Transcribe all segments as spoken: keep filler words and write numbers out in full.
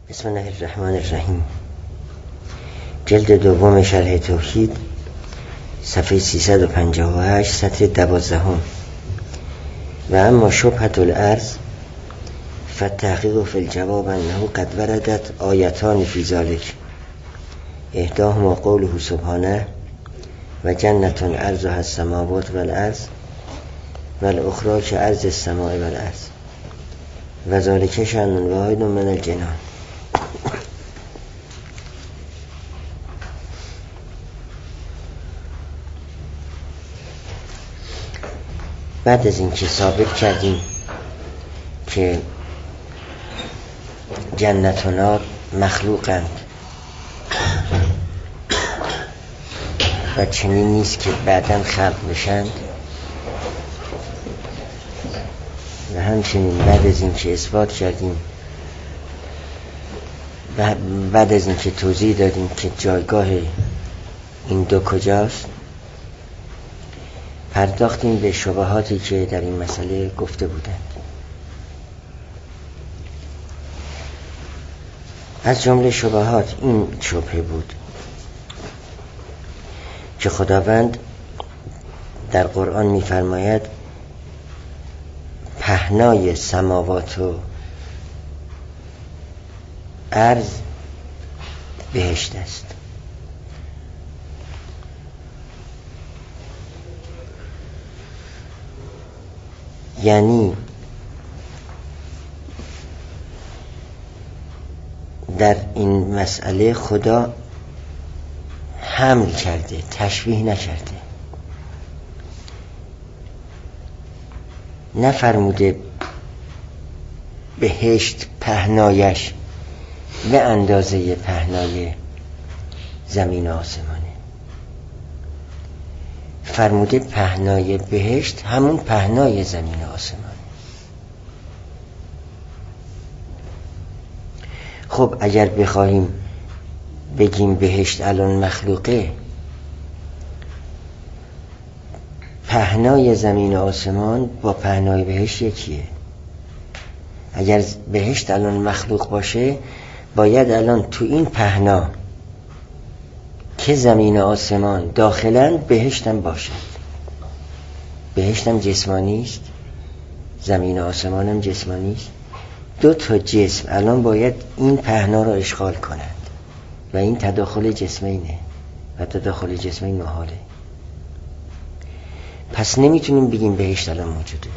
بسم الله الرحمن الرحیم. جلد دوم شرح توحید، صفحه سیصد و پنجاه و هشت، سطر دوازدهم. و اما شبهة العرض فالتحقیق فی الجواب انه قد وردت آیتان فی ذلک، احداهما قوله سبحانه و جنة عرضها السماوات والارض والاخری که عرض السماء والارض و ذلک شأن واحد من الجنان. بعد از اینکه ثابت کردیم که جنت و نار مخلوقند و چنین نیست که بعداً خلق بشند، و همچنین بعد از اینکه اثبات کردیم و بعد از اینکه توضیح دادیم که جایگاه این دو کجاست، پرداختیم به شبهاتی که در این مسئله گفته بودند. از جمله شبهات این شبهه بود که خداوند در قرآن می‌فرماید پهنای سماوات و ارض بهشت است. یعنی در این مسئله خدا حمل کرده، تشبیه نکرده. نفرموده بهشت پهنایش به اندازه پهنای زمین و آسمانه، فرموده پهنای بهشت همون پهنای زمین و آسمانه. خب اگر بخواهیم بگیم بهشت الان مخلوقه، پهنای زمین و آسمان با پهنای بهشت یکیه. اگر بهشت الان مخلوق باشه، باید الان تو این پهنا که زمین و آسمان داخلن بهشتم باشد. بهشتم جسمانی است، زمین و آسمانم جسمانی است. دو تا جسم الان باید این پهنا را اشغال کنند و این تداخل جسمینه و تداخل جسمین محاله. پس نمیتونیم بگیم بهشت الان موجوده.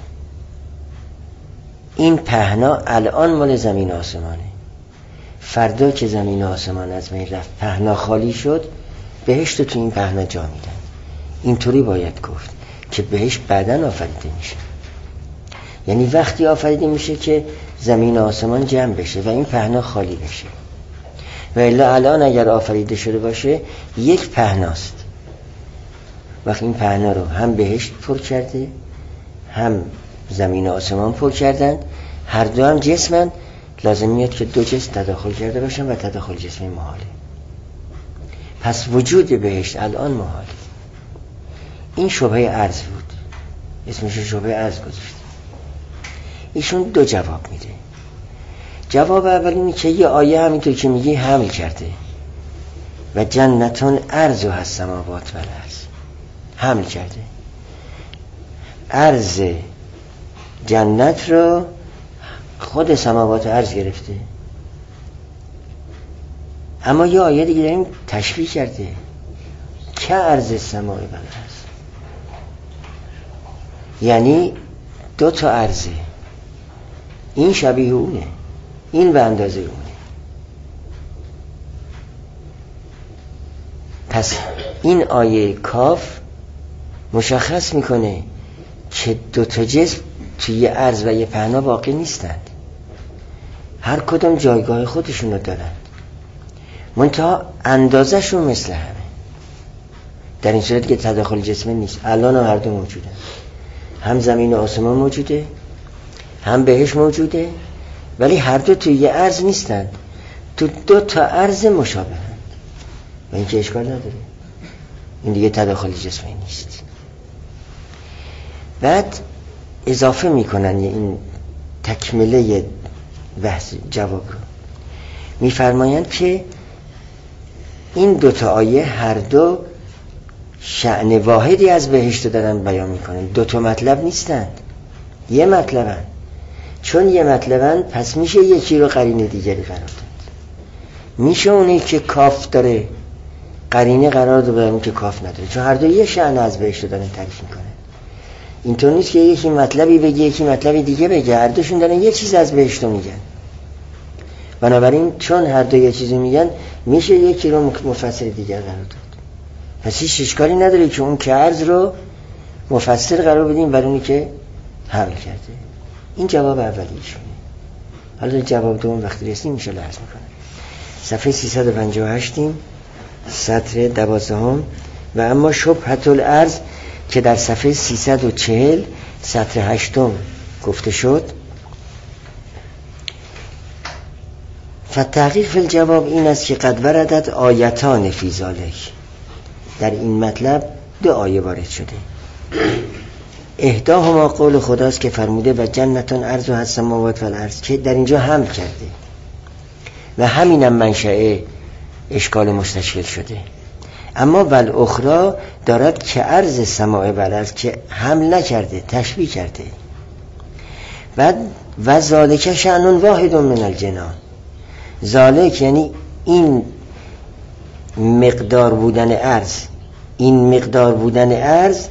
این پهنا الان مال زمین و آسمانه. فردا که زمین و آسمان از بین رفت، پهنا خالی شد، بهشت رو تو این پهنا جا میدن. اینطوری باید گفت که بهشت بعداً آفریده میشه. یعنی وقتی آفریده میشه که زمین و آسمان جمع بشه و این پهنا خالی بشه. و الا الان اگر آفریده شده باشه یک پهناست. وقتی این پهنا رو هم بهشت پر کرده، هم زمین و آسمان پر کردن، هر دو هم جسمن، لازم میاد که دو جسم تداخل کرده باشن و تداخل جسمی محاله. پس وجود بهشت الان محاله. این شبهه عرض بود، اسمش شبهه عرض گذاشت. ایشون دو جواب میده. جواب اول اینه که یه آیه همینطور که میگی حمل کرده و جنتون عرضها السماوات والارض، حمل کرده. عرض جنت رو خود سماوات و عرض گرفته. اما یه آیه دیگه داریم تشبیه کرده که عرض السماء والارض، یعنی دو تا عرضه. این شبیه اونه، این به اندازه اونه. پس این آیه کاف مشخص میکنه که دو تا جسم توی یه عرض و یه پهنا واقع نیستند. هر کدوم جایگاه خودشون رو دارند، منتها اندازه‌شون مثل همه. در این صورت که تداخل جسمی نیست. الان هم هر دو موجودن، هم زمین و آسمان موجوده، هم بهش موجوده، ولی هر دو توی یه عرض نیستند، تو دو تا عرض مشابهند و این که اشکال نداره. این دیگه تداخل جسمی نیست. بعد اضافه میکنن این تکمله بحث جواب رو. میفرمایند که این دوتا آیه هر دو شأن واحدی از بهشت دارن بیان میکنن، دوتا مطلب نیستند، یه مطلبن. چون یه مطلبن پس میشه یکی رو قرینه دیگری قرار داد. میشه اونی که کاف داره قرینه قرار داد اون که کاف نداره، چون هر دو یه شأن از بهشت دارن تعریف میکنن. اینطور نیست که یکی مطلبی بگه یکی مطلبی دیگه بگه، هر دوشون دارن یه چیز از بهشت میگن. بنابراین چون هر دو یه چیزی میگن میشه یکی رو مفسر دیگر قرار داد. پس هیچ اشکالی نداره که اون که عرض رو مفسر قرار بدیم بر اونی که حمل کرده. این جواب اولیشونه. حالا جواب دوم وقتی رسیم میشه عرض میکنم. صفحه سیصد و پنجاه و هشت سطر دوازدهم. و اما شبهة العرض که در صفحه سیصد و چهل سطر هشتم گفته شد، فالتحقیق فی الجواب این است که قد وردت آیتان فی ذالک، در این مطلب دو آیه وارد شده. احداهما قول خداست که فرموده و جنتون عرضها السماوات والارض، که در اینجا حمل کرده و همینم منشأ اشکال مستشکل شده. اما والاخری دارد که عرض سماع والارض که حمل نکرده، تشبیه کرده. بعد و ذالک شأن واحد من الجنان، ذالک یعنی این مقدار بودن عرض، این مقدار بودن عرض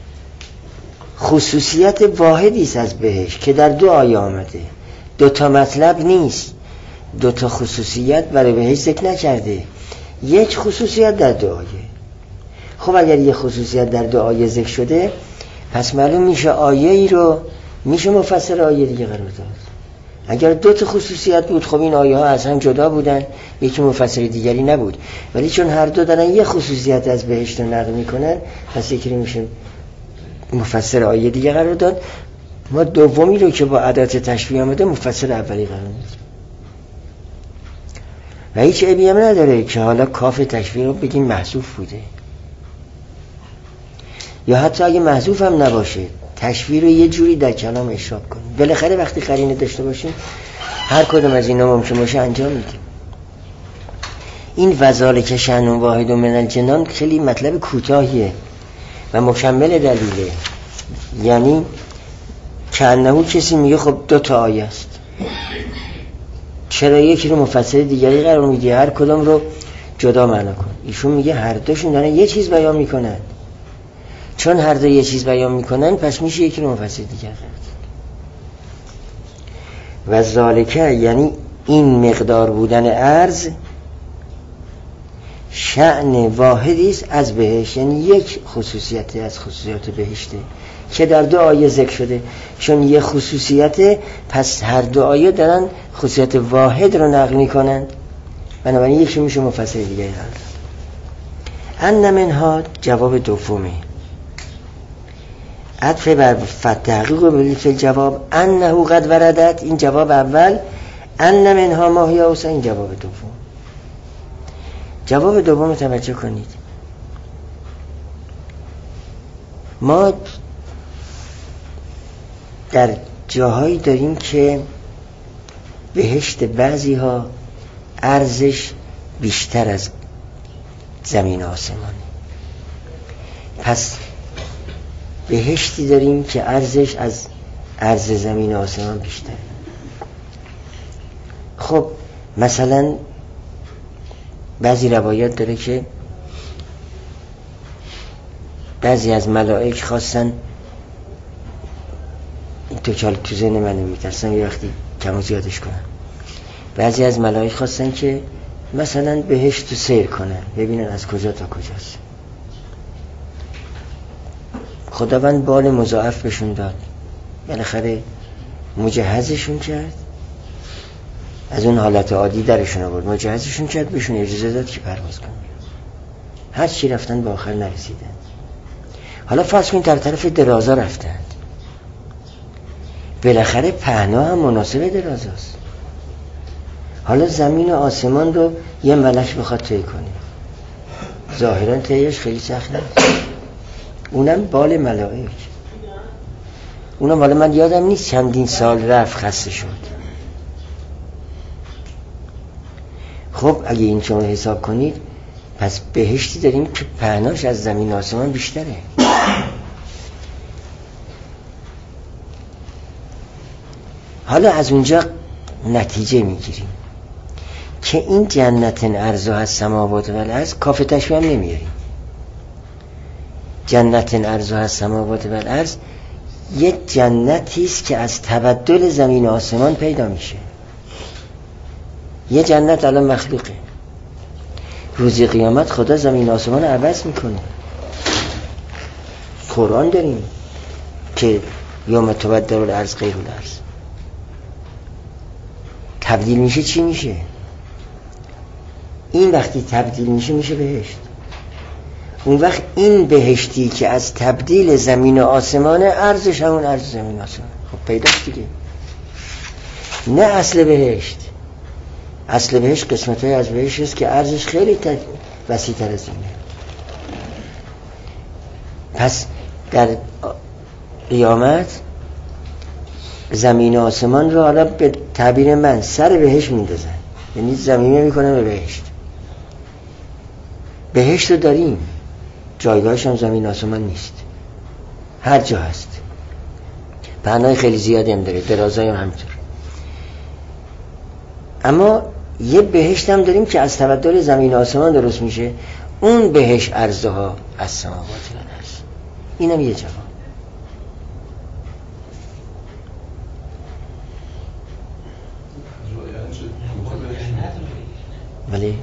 خصوصیت واحدی است از بهشت که در دو آیه آمده، دو تا مطلب نیست، دو تا خصوصیت برای بهشت ذکر نکرده، یک خصوصیت در دو آیه. خب اگر یک خصوصیت در دو آیه ذکر شده پس معلوم میشه آیه ای رو میشه مفسر آیه دیگه قرار داد. اگر دو تا خصوصیت بود خب این آیه ها از هم جدا بودن، یکی مفسر دیگری نبود. ولی چون هر دو دارن یه خصوصیت از بهشت رو نقل میکنن پس یکی رو میشه مفسر آیه دیگه قرار داد. ما دومی رو که با ادات تشبیه آمده مفسر اولی قرار میدیم و هیچ عیبی هم نداره که حالا کاف تشبیه رو بگیم محذوف بوده، یا حتی اگه محذوف هم نباشه تشبیه رو یه جوری در کلام اشراق کنیم. بالاخره وقتی قرینه داشته باشیم هر کدوم از اینا ممکن باشه انجام میدیم. این وذالک شأن واحد من الجنان خیلی مطلب کوتاهیه و مکمل دلیله. یعنی کانه کسی میگه خب دو تا آیه است، چرا یکی رو مفسر دیگری قرار میدی، هر کدوم رو جدا معنا کن. ایشون میگه هر دوشون دارن یه چیز بیان میکنن، چون هر دو یه چیز بیان میکنن پس میشه یکی رو مفسر دیگر قرار. و ذالک یعنی این مقدار بودن عرض شأن واحدی است از بهشت، یعنی یک خصوصیتی از خصوصیات بهشته که در دو آیه ذکر شده. چون یک خصوصیت پس هر دو آیه دارن خصوصیت واحد رو نقل میکنند، بنابراین یکی میشه مفسر دیگه قرار داد. ان منها جواب دومه عطف بر فتحقیق و بلیف الجواب انه قد وردت، این جواب اول، ان منها ما هی اوسا این جواب دوم. جواب دوم توجه کنید. ما در جاهایی داریم که بهشت بعضی ها ارزش بیشتر از زمین آسمان، پس بهشتی داریم که ارزش از ارز زمین آسمان بیشتر. خب مثلا بعضی روایات داره که بعضی از ملائک خواستن، این تو که تو ذهن من میترسم یه وقتی کم و زیادش کنم، بعضی از ملائک خواستن که مثلا بهشت رو سیر کنن ببینن از کجا تا کجاست. خداوند بال مضاعف بهشون داد، بالاخره مجهزشون کرد، از اون حالت عادی درشون آورد، مجهزشون کرد، بهشون اجازه داد که پرواز کنن. هر چی رفتن به آخر نرسیدن. حالا فرض کنید در طرف درازا رفتن، بالاخره پهنا هم مناسب درازاست. حالا زمین و آسمان رو یه ملک بخواد طی کنه، ظاهرا طیش خیلی سخت نیست، اونم بال ملائک. اونم حالا من یادم نیست چندین سال رفت خسته شد. خب اگه این شما حساب کنید پس بهشتی داریم که پهناش از زمین آسمان بیشتره. حالا از اونجا نتیجه میگیریم که این جنت ارضها السماوات و الارض کافه تشبیه هم نمیاریم. جنت ارضها السماوات و الارض یه جنتی است که از تبدل زمین و آسمان پیدا میشه. یه جنت الان مخلوقه، روز قیامت خدا زمین و آسمان رو عوض میکنه. قرآن داریم که یوم تبدل الارض غیر الارض، تبدیل میشه. چی میشه؟ این وقتی تبدیل میشه میشه بهشت. اون وقت این بهشتی که از تبدیل زمین و آسمانه، ارزش همون ارز زمین و آسمان. خب پیداست دیگه. نه اصل بهشت. اصل بهشت قسمت های از بهشت است که ارزش خیلی وسیع تر از اینه. پس در قیامت زمین و آسمان رو حالا به تعبیر من سر بهشت میندازن، یعنی زمینه میکنن به بهشت. بهشت رو داریم، جایگاهش هم زمین آسمان نیست، هر جا هست. پهنای خیلی زیادی هم داره، درازای هم همینطور. اما یه بهشت هم داریم که از تبدل زمین آسمان درست میشه. اون بهشت ارضها السماوات و الارض. اینم یه جواب. ولی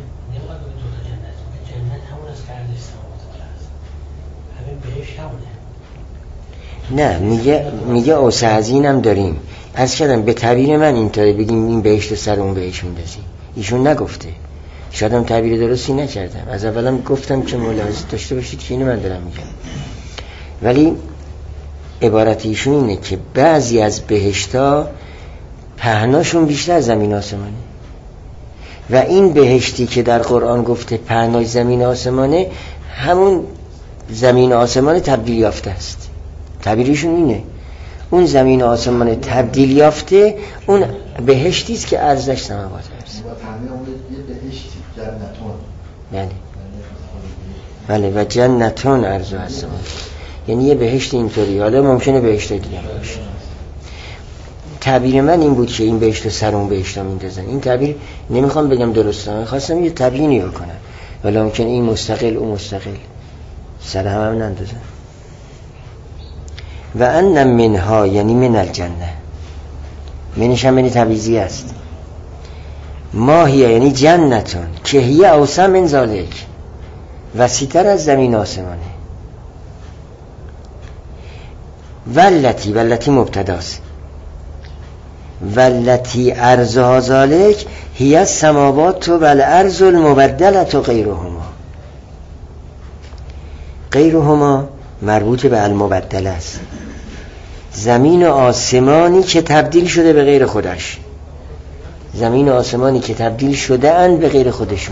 نه، میگه میگه اوسع از اینم داریم. از شدم به تعبیر من اینطوری بگیم این بهشت سر اون بهشت میندازیم. ایشون نگفته، شادم تعبیر درستی نکردم. از اولم گفتم که ملاحظه داشته باشید که اینو من دارم میگم. ولی عبارت ایشون اینه که بعضی از بهشتا پهناشون بیشتر از زمین آسمانه و این بهشتی که در قرآن گفته پهنای زمین آسمانه، همون زمین آسمان تبدیل یافته است. تعبیرشون اینه، اون زمین آسمان تبدیل یافته اون بهشتی است که ارزش سماوات است. بله بله و جنتون ارزها السماوات، یعنی یه بهشت اینطوری. حالا ممکنه بهشت دیگه باشه. تعبیر من این بود که این بهشت سر اون بهشت ها میندازن. این تعبیر نمیخوام بگم درسته، خواستم یه تبیینی بکنم. ولی ممکنه این مستقل اون مستقل سر هم هم نندازن. و ان منها یعنی من الجنه، منش هم منی تبیزی است. ما هیه یعنی جنتون که هیه اوسع من ذالک، وسیع‌تر از زمین آسمانه. والتی والتی مبتداست. والتی ارضها ذالک هی السماوات و الارض المبدلة غیرهما. غیرهما مربوط به المبدله است. زمین و آسمانی که تبدیل شده به غیر خودش، زمین و آسمانی که تبدیل شده اند به غیر خودشون.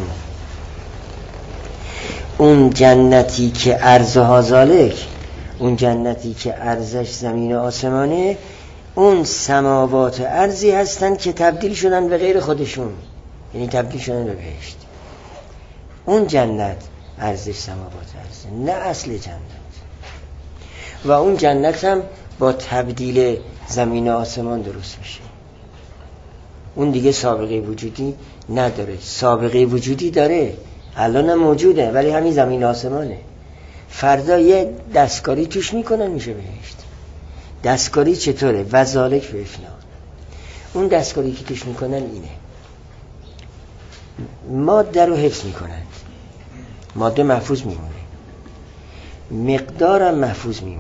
اون جنتی که ارضها ذالک، اون جنتی که ارزش زمین و آسمانه، اون سماوات ارضی هستن که تبدیل شدن به غیر خودشون، یعنی تبدیل شدن به بهشت. اون جنت ارزش سماوات ارضه، نه اصل جنت. و اون جنت هم با تبدیل زمین و آسمان درست میشه. اون دیگه سابقه وجودی نداره. سابقه وجودی داره، الان هم موجوده، ولی همین زمین و آسمانه. فردا یه دستکاری توش میکنن میشه بهشت. دستکاری چطوره؟ وذالک به افنا. اون دستکاری که توش میکنن اینه، ماده رو حفظ میکنن، ماده محفوظ میمونه، مقدارم محفوظ میمونه.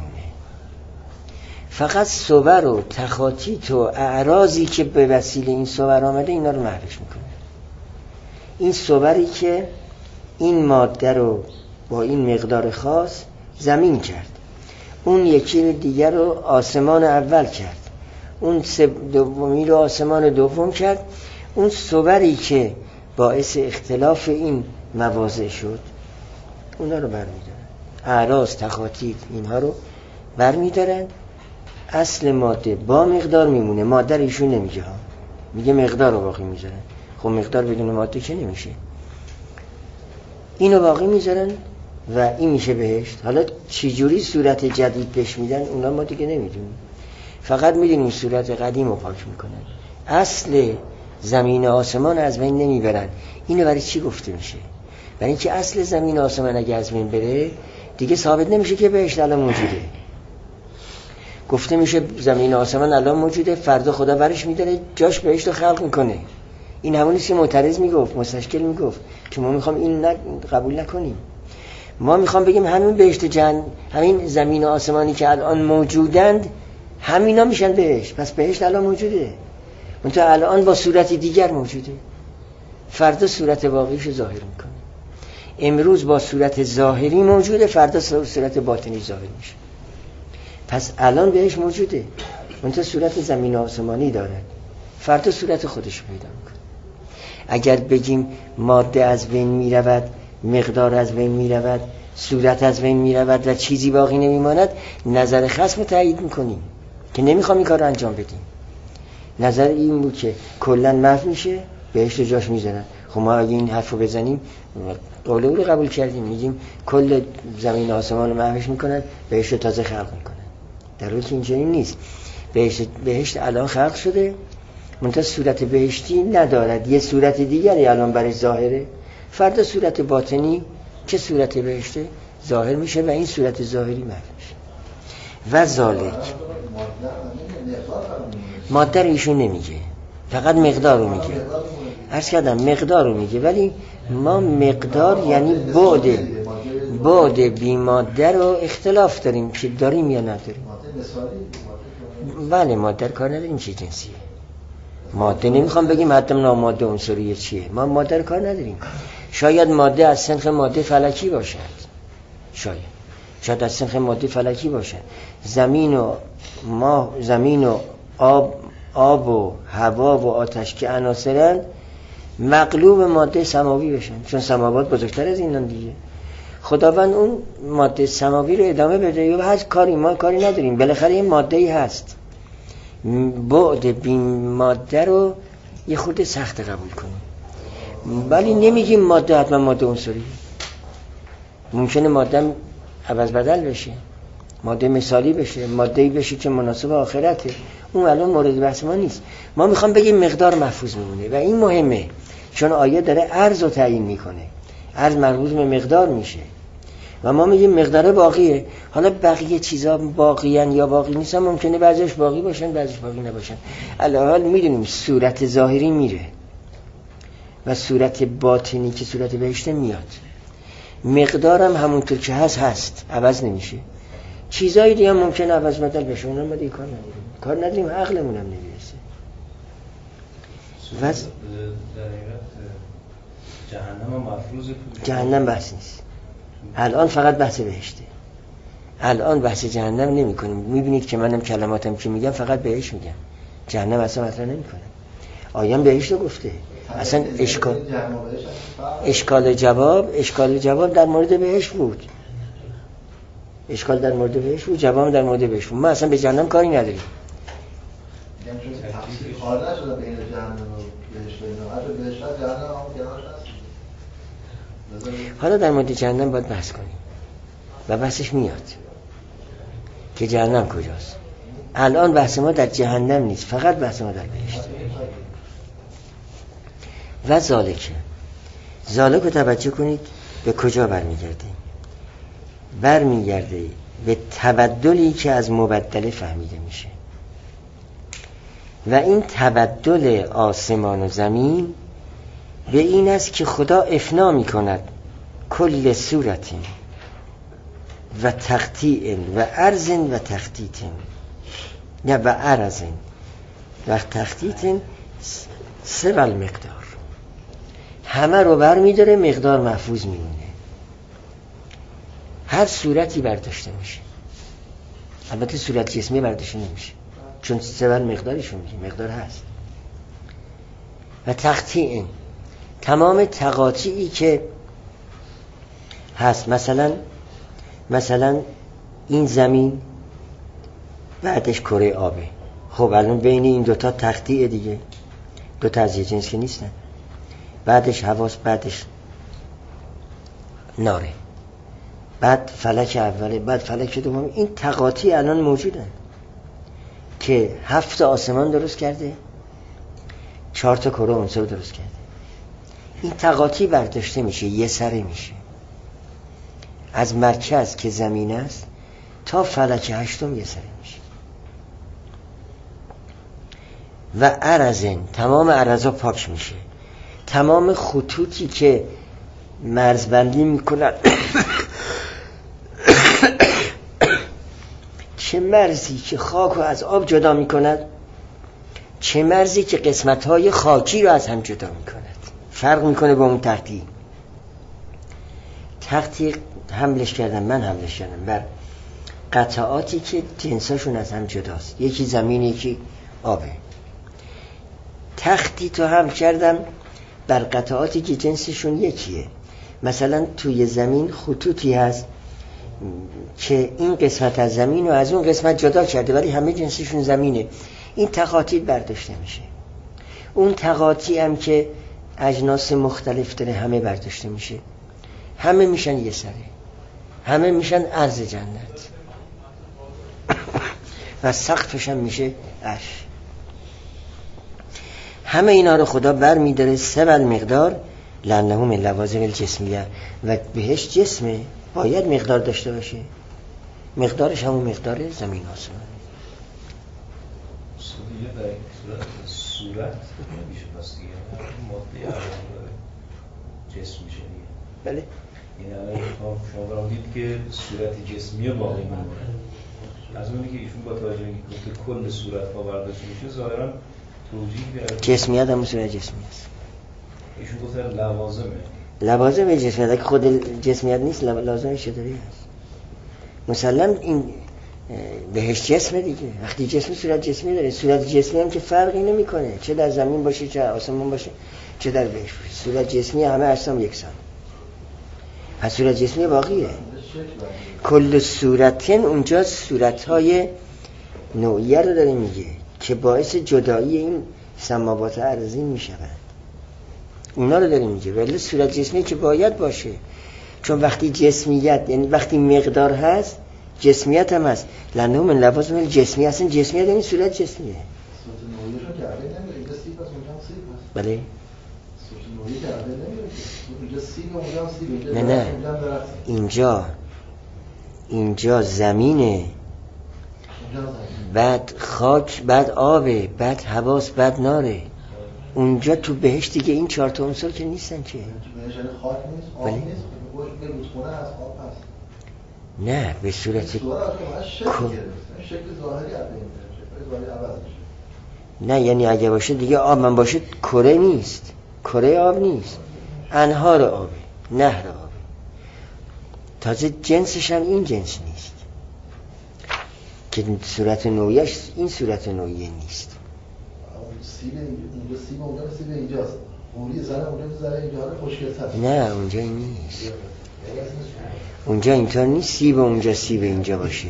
فقط صور و تخاطیط و اعراضی که به وسیله این صور آمده اینا رو محوش میکنه. این صوری که این ماده رو با این مقدار خاص زمین کرد، اون یکی دیگر رو آسمان اول کرد، اون دومی رو آسمان دوم کرد. اون صوری که باعث اختلاف این مواضع شد اونا رو برمیدارن، اعراض تخاطیط اینها رو برمیدارن. اصل ماده با مقدار میمونه. ماده رو ایشون نمیگه ها، میگه مقدار رو باقی میذارن. خب مقدار بدون ماده که نمیشه. اینو باقی میذارن و این میشه بهشت. حالا چجوری صورت جدید بهش میدن اونا ما دیگه نمیدونیم، فقط میدونیم صورت قدیم رو پاک میکنن. اصل زمین و آسمان از بین نمیبرن. اینو برای چی گفته میشه؟ برای اینکه اصل زمین و آسمان اگه از بین بره دیگه ثابت نمیشه که بهشت الان موجوده. گفته میشه زمین و آسمان الان موجوده، فردا خدا برش میداره جاش بهشت رو خلق میکنه. این همونیست که معترض میگفت، مستشکل میگفت که ما میخوام این ن... قبول نکنیم. ما میخوام بگیم همین بهشت جن، همین زمین و آسمانی که الان موجودند همینا میشن بهشت. پس بهشت الان موجوده، منتها الان با صورت دیگر موجوده. فردا صورت واقعیشو ظاهر میکنه. امروز با صورت ظاهری موجوده، فردا صورت باطنی ظاهر میشه. پس الان بهش موجوده، منتها صورت زمین و آسمانی داره، فردا صورت خودش پیدا میکنه. اگر بگیم ماده از بین میرود، مقدار از بین میرود، صورت از بین میرود و چیزی باقی نمیماند، نظر خصم تایید میکنیم که نمیخوام این کار رو انجام بدیم. نظر این بود که کلا محو میشه، بهشت جاش میذارن. خب ما اگه این حرف رو بزنیم قول او رو قبول کردیم، میگیم کل زمین آسمان رو محوش میکنن، بهشت رو تازه خلق میکنن. در حالی که اینجوری نیست. بهشت, بهشت الان خلق شده، منتها صورت بهشتی ندارد، یه صورت دیگری الان برای ظاهره. فردا صورت باطنی که صورت بهشته ظاهر میشه و این صورت ظاهری محو میشه. و ذالک ماده رو ایشون نمیگه، فقط مقدار رو میگه. عرض کردم مقدار رو میگه، ولی ما مقدار یعنی بعد بعد بی ماده رو اختلاف داریم که داریم یا نداریم. بله ماده کار نداریم چه جنسیه. ماده نمیخوام بگیم حتما ناماده عنصریه چیه، ما ماده کار نداریم. شاید ماده از صنف ماده فلکی باشد، شاید شاید از صنف ماده فلکی باشد. زمین و ما زمین و آب آب و هوا و آتش که عناصرن مقلوب ماده سماوی بشن، چون سماوات بزرگتر از اینان دیگه. خداوند اون ماده سماوی رو ادامه بده یا هر کاری ما کاری نداریم، بالاخره این ماده‌ای هست. بعد بی ماده رو یه خورده سخت قبول کنیم، ولی نمیگیم ماده حتما ماده عنصری. ممکنه ماده عوض بدل بشه، ماده مثالی بشه، ماده‌ای بشه که مناسب آخرته. اون الان مورد بحث ما نیست. ما میخوام بگیم مقدار محفوظ میمونه و این مهمه، چون آیه داره عرض رو تعیین میکنه. عرض مربوط به مقدار میشه و ما میگیم مقدار باقیه. حالا بقیه چیزا باقیان یا باقی نیستن، ممکنه بعضیش باقی باشن بعضیش باقی نباشن. الان میدونیم صورت ظاهری میره و صورت باطنی که صورت بهشت میاد. مقدارم همونطور که هست هست، عوض نمیشه. چیزایی دیگه هم ممکنه عوض بدل بشه، اونم ما دیگه کار نداریم. کار نداریم، عقلمون هم نمیرسه. و جهنم مفروض جهنم بحث نیست. الان فقط بحث بهشته. الان بحث جهنم نمی کنیم. میبینید که منم کلماتم که میگم فقط بهش میگم، جهنم اصلا مطرح نمی کنم. آیام بهشت رو گفته. اصلا اشکال اشکال جواب اشکال جواب در مورد بهشت بود. اشکال در مورد بهشت بود، جواب در مورد بهشت بود. ما اصلا به جهنم کاری نداریم. حالا در مورد جهنم باید بحث کنیم و بحثش میاد که جهنم کجاست. الان بحث ما در جهنم نیست، فقط بحث ما در بهشت. و ذالک ذالک رو توجه کنید به کجا برمیگرده. برمیگرده به تبدلی که از مبدله فهمیده میشه و این تبدل آسمان و زمین به این است که خدا افنا میکند کل صورت و تقطیع و عرض و تخطیط یا و عرض و تخطیط سوال مقدار، همه رو بر میداره، مقدار محفوظ میمونه. هر صورتی برداشته میشه، البته صورت جسمی برداشته نمیشه چون سوال مقدارشون میگه، مقدار هست. و تقطیع تمام تقاطعی که هست، مثلا مثلا این زمین بعدش کره آبه. خب الان بین این دوتا تقطیع دیگه، دوتا از یه جنس که نیستن. بعدش هواست، بعدش ناره، بعد فلک اوله، بعد فلک دوم. این تقاطی الان موجودن که هفت آسمان درست کرده، چهار تا کره عنصر درست کرده. این تقاطی برداشته میشه، یه سره میشه از مرکز که زمین است تا فلک هشتم، یه سره میشه. و عرضن، تمام عرضا پاک میشه. تمام خطوطی که مرزبندی میکنن چه مرزی که خاک رو از آب جدا میکند، چه مرزی که قسمت‌های خاکی رو از هم جدا میکند، فرق میکنه با اون تختی. تختی حملش کردم، من حملش کردم بر قطعاتی که جنساشون از هم جداست، یکی زمین یکی آبه. تختی تو حمل کردم بر قطعاتی که جنسشون یکیه. مثلا توی زمین خطوطی هست که این قسمت از زمین رو از اون قسمت جدا کرده ولی همه جنسشون زمینه. این تقاطی برداشته میشه. اون تقاطی هم که اجناس مختلف داره همه برداشته میشه، همه میشن یه سره، همه میشن عرض جنت و سقفش هم میشه عرش. همه اینا رو خدا بر میداره سبل مقدار لانه من لوازم الجسمیه. و بهش جسمه، باید مقدار داشته باشه، مقدارش همون مقدار زمین آسمان. دیگه در صورت نمیشه پس دیگه ماده عوام داره جسم میشه دیگه. بله این الان شما برام دید که صورت جسمی باقی میمونه. از اونی که ایشون با توجه به که کل صورت ها برداشته میشه ظاهرا توجیه به جسمیت هم صورت جسمی است. ایشون گفتن لوازمه، لوازم جسمیت که خود جسمیت نیست، لوازم چطوری هست؟ مسلم این بهش جسمه دیگه. وقتی جسمی صورت جسمی داره، صورت جسمی هم که فرقی نمیکنه چه در زمین باشه چه آسمان باشه چه در بهش. صورت جسمی همه اجسام یکسان، پس صورت جسمی باقیه. کل صورتن اونجا صورتهای نوعیه رو داره میگه که باعث جدایی این سماوات ارضین میشوند، اونا رو داره میگه. ولی صورت جسمی که باید باشه، چون وقتی جسمیت یعنی وقتی مقدار هست جسمیت هم هست. لانه من لوازم الجسمی هستن، جسمیت یعنی صورت جسمیه. صورت نوعیشون که عبه نمیره، اینجا سیب هست اونجا هم سیب هست. بله صورت نوعی که عبه نمیره، اینجا سیب اونجا هم سیب، اینجا نه نه درست. اینجا اینجا زمینه، بعد خاک، بعد آبه، بعد هواست، بعد ناره. اونجا تو بهشت دیگه این چهار تا عنصر که نیستن که. تو بهشت خاک نیست، آب نیست، گوش به رودخونه از آب هست. نه به صورت شکل شکل ظاهری عبه میشه، شکل ظاهری عوض میشه. نه یعنی اگه باشه دیگه آب من باشه کره نیست، کره آب نیست، انهار آبه، نهر آبه. تازه جنسش هم این جنس نیست که صورت نوعیش این صورت نوعیه نیست. سیب اینجا سیب اونجا سیب اینجاست، قوری زن اونجا زن اینجا حالا خوشگل هست. نه اونجا این نیست، اونجا اینطور نیست سیب اونجا سیب اینجا باشه.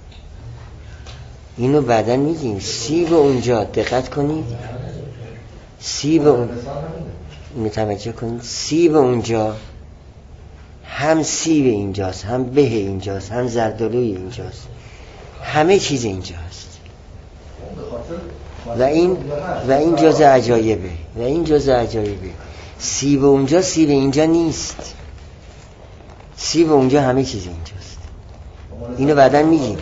اینو بعداً میگیم. سیب اونجا دقت کنید، سیب اون متوجه کنید، سیب اونجا هم سیب اینجاست، هم به اینجاست، هم زردالوی اینجاست، همه چیز اینجاست. و این و این جزء عجایبه، و این جزء عجایبه. سیب اونجا سیب اینجا نیست، سیب اونجا همه چیز اینجاست. اینو بعداً میگیم.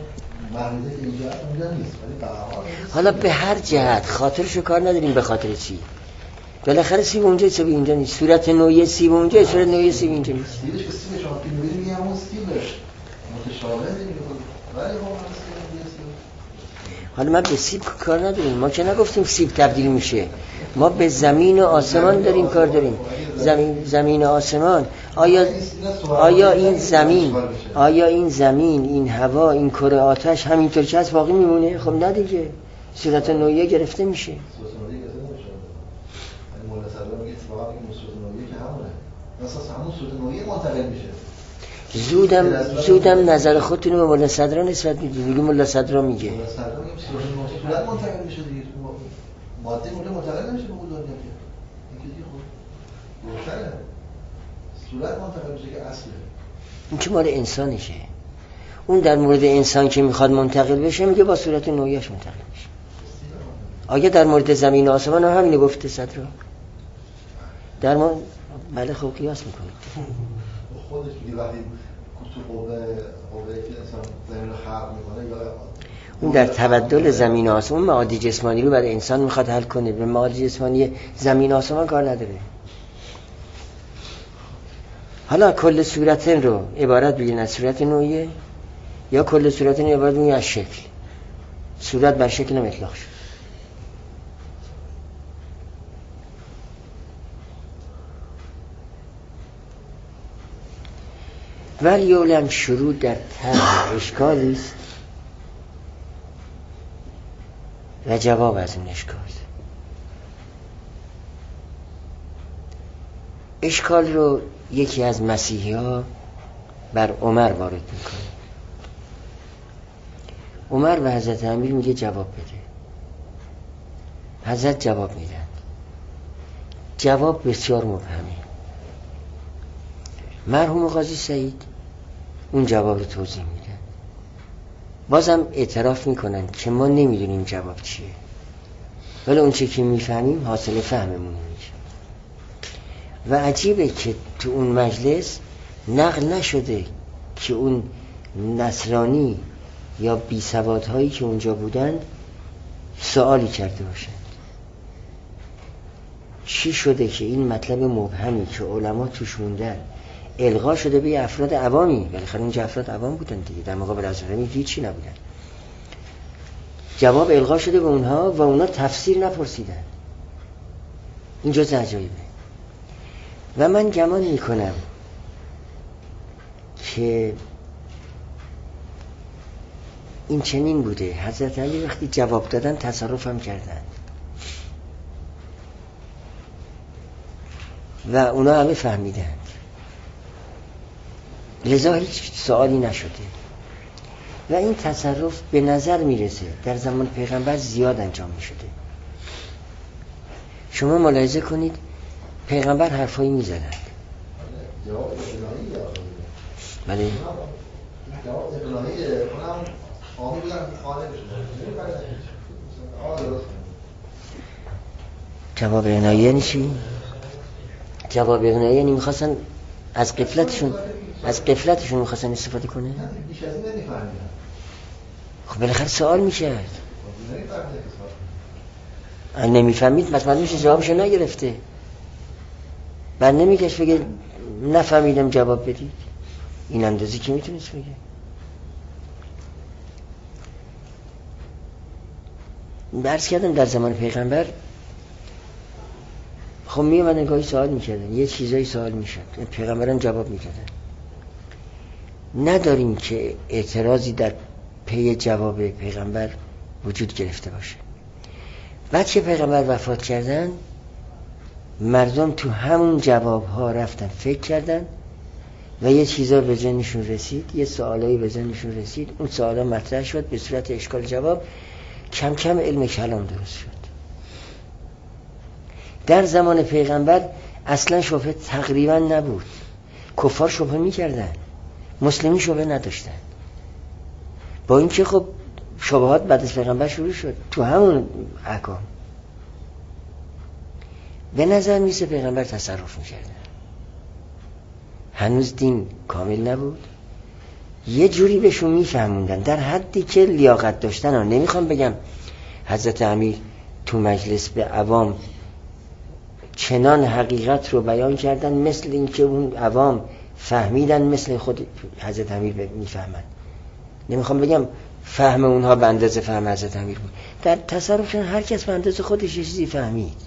حالا به هر جهت خاطرشو کار نداریم به خاطر چی. بالاخره سیب اونجا سیب اینجا نیست. صورت نوعی سیب اونجا، صورت نوعی سیب اینجا نیست. سیبش که سیب شما که می‌بینید میگم اون سیبش متشابه دیگه. ولی خب حالا ما به سیب کار نداریم. ما که نگفتیم سیب تبدیل میشه. ما به زمین و آسمان داریم کار داریم. زمین زمین و آسمان. آیا آیا این زمین آیا این زمین این هوا این کره آتش همینطور که از باقی میمونه؟ خب نه دیگه. صورت نوعیه گرفته میشه. زودم زودم نظر خودتون رو به ملا صدرا نسبت میدید. میگه ملا صدرا میگه ملا صدرا میگه صورت منتقل میشه دیگه. ماده مونده منتقل نمیشه به اون دنیا که. اینکه دیگه خب صورت منتقل میشه که اصله. این که مال انسانشه. اون در مورد انسان که میخواد منتقل بشه میگه با صورت نوعیش منتقل میشه. آگه در مورد زمین و آسمان هم همینه گفته صدر رو در مورد بله خب قیاس میکنید خودش میگه وقتی تو قوه قوه که انسان زمین رو خلق میکنه یا اون در تبدل زمین و آسمان معادی جسمانی رو برای انسان میخواد حل کنه، به معادی جسمانی زمین و آسمان کار نداره. حالا کل صورتین رو عبارت بگیرن از صورت نوعیه یا کل صورتین عبارت بگیرن از شکل. صورت بر شکل هم اطلاق شد. ولی اولم شروع در طرح اشکالی است و جواب از این اشکال. اشکال رو یکی از مسیحی ها بر عمر وارد میکنه. عمر و حضرت امیر میگه جواب بده. حضرت جواب میدن. جواب بسیار مبهمه. مرحوم قاضی سعید اون جواب رو توضیح میدن. بازم اعتراف میکنن که ما نمیدونیم جواب چیه، ولی اون چی که میفهمیم حاصل فهممون میشه. و عجیبه که تو اون مجلس نقل نشده که اون نصرانی یا بیسوادهایی که اونجا بودن سوالی کرده باشند. چی شده که این مطلب مبهمی که علما توش موندن الغا شده به افراد عوامی؟ بالاخره اینجا افراد عوام بودن دیگه، در مقابل حضرت امیر هیچی نبودن. جواب الغا شده به اونها و اونها تفسیر نپرسیدن. این جز عجایبه. و من گمان میکنم که این چنین بوده. حضرت علی وقتی جواب دادن تصرف هم کردن و اونا همه فهمیدن، لذا هیچ سوالی نشده. و این تصرف به نظر میرسه در زمان پیغمبر زیاد انجام میشده. شما ملاحظه کنید پیغمبر حرفایی میزدند. جواب الهی یا بله جواب الهی اونم آمی بودن خانه بشه. جواب الهی یعنی چی؟ جواب الهی یعنی میخواستن از غفلتشون از غفلتشون میخواستن استفاده کنه. بیش از این نمیفهمیدن. خب بالاخره سوال میکرد. نمیفهمید مثلا میشه جوابشو نگرفته. بعد نمیگشت بگه نفهمیدم جواب بدید. این اندازی که میتونست بگه. عرض کردم در زمان پیغمبر خب می اومدن گاهی سوال میکردن، یه چیزایی سوال میشد، پیغمبران جواب میکردن. نداریم که اعتراضی در پی جواب پیغمبر وجود گرفته باشه. بعد که پیغمبر وفات کردن مردم تو همون جوابها رفتن فکر کردن و یه چیزا به ذهنشون رسید، یه سوالایی به ذهنشون رسید، اون سوالا مطرح شد به صورت اشکال جواب. کم کم علم کلام درست شد. در زمان پیغمبر اصلا شبهه تقریبا نبود. کفار شبهه میکردن، مسلمین شبهه نداشتن. با اینکه خب شبهات بعد از پیغمبر شروع شد تو همون احکام. به نظر میسه پیغمبر تصرف میکردن. هنوز دین کامل نبود. یه جوری بهشون میفهموندن در حدی که لیاقت داشتن ها. نمیخوام بگم حضرت امیر تو مجلس به عوام چنان حقیقت رو بیان کردن مثل اینکه اون عوام فهمیدن مثل خود حضرت امیر میفهمن. نمیخوام بگم فهم اونها به اندازه فهم حضرت امیر بود. در تصرفشون هر کس به اندازه خودش یه چیزی فهمید.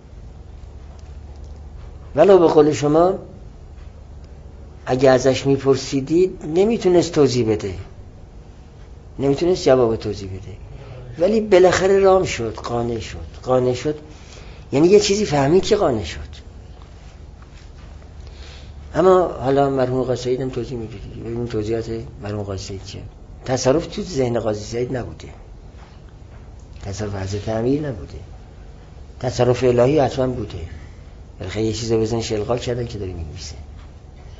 ولو به قول شما اگه ازش میپرسیدید نمیتونست توضیح بده، نمیتونست جواب توضیح بده، ولی بالاخره رام شد، قانع شد. قانع شد یعنی یه چیزی فهمید که قانع شد. اما حالا مرحوم قاضی سعید هم توضیح میده. ببینیم توضیحات مرحوم قاضی سعید چیه. تصرف تو ذهن قاضی سعید نبوده، تصرف حضرت امیر نبوده، تصرف الهی حتما بوده. بالاخره یه چیزی به ذهنش القا کرده که داره می‌نویسه.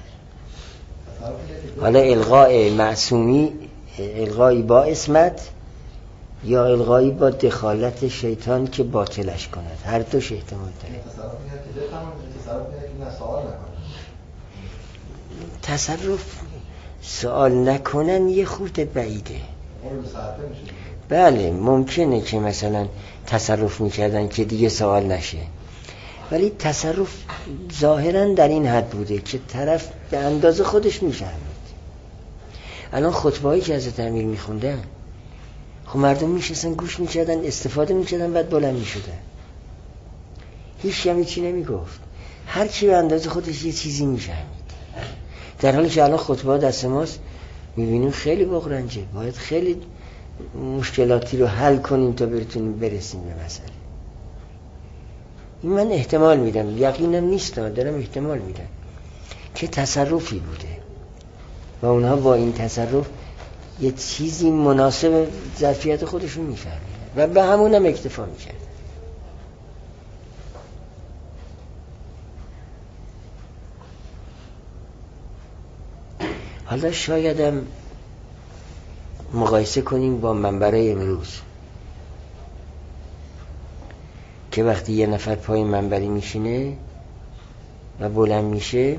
حالا الغاء معصومی الغایی با اسمت یا الغایی با دخالت شیطان که باطلش کند، هر دوش احتمال داره. تصرف سوال نکنن یه خورده بعیده. بله ممکنه که مثلا تصرف میکردن که دیگه سوال نشه، ولی تصرف ظاهرا در این حد بوده که طرف به اندازه خودش میفهمید. الان خطبه‌ای که حضرت امیر میخوندن خب مردم میشستن گوش میکردن، استفاده میکردن، بعد بلند میشدن، هیچ کمی چی نمیگفت، هر کی به اندازه خودش یه چیزی میفهمید. در حالی که الان خطبه دست ماست میبینیم خیلی بغرنجه، باید خیلی مشکلاتی رو حل کنیم تا بتونیم برسیم به مسئله. این من احتمال میدم، یقینم نیست، دارم احتمال میدم که تصرفی بوده و اونها با این تصرف یه چیزی مناسب ظرفیت خودشون میفهمید و به همونم اکتفا میکرد. حالا شایدم مقایسه کنیم با منبر امروز که وقتی یه نفر پای منبری میشینه و بلند میشه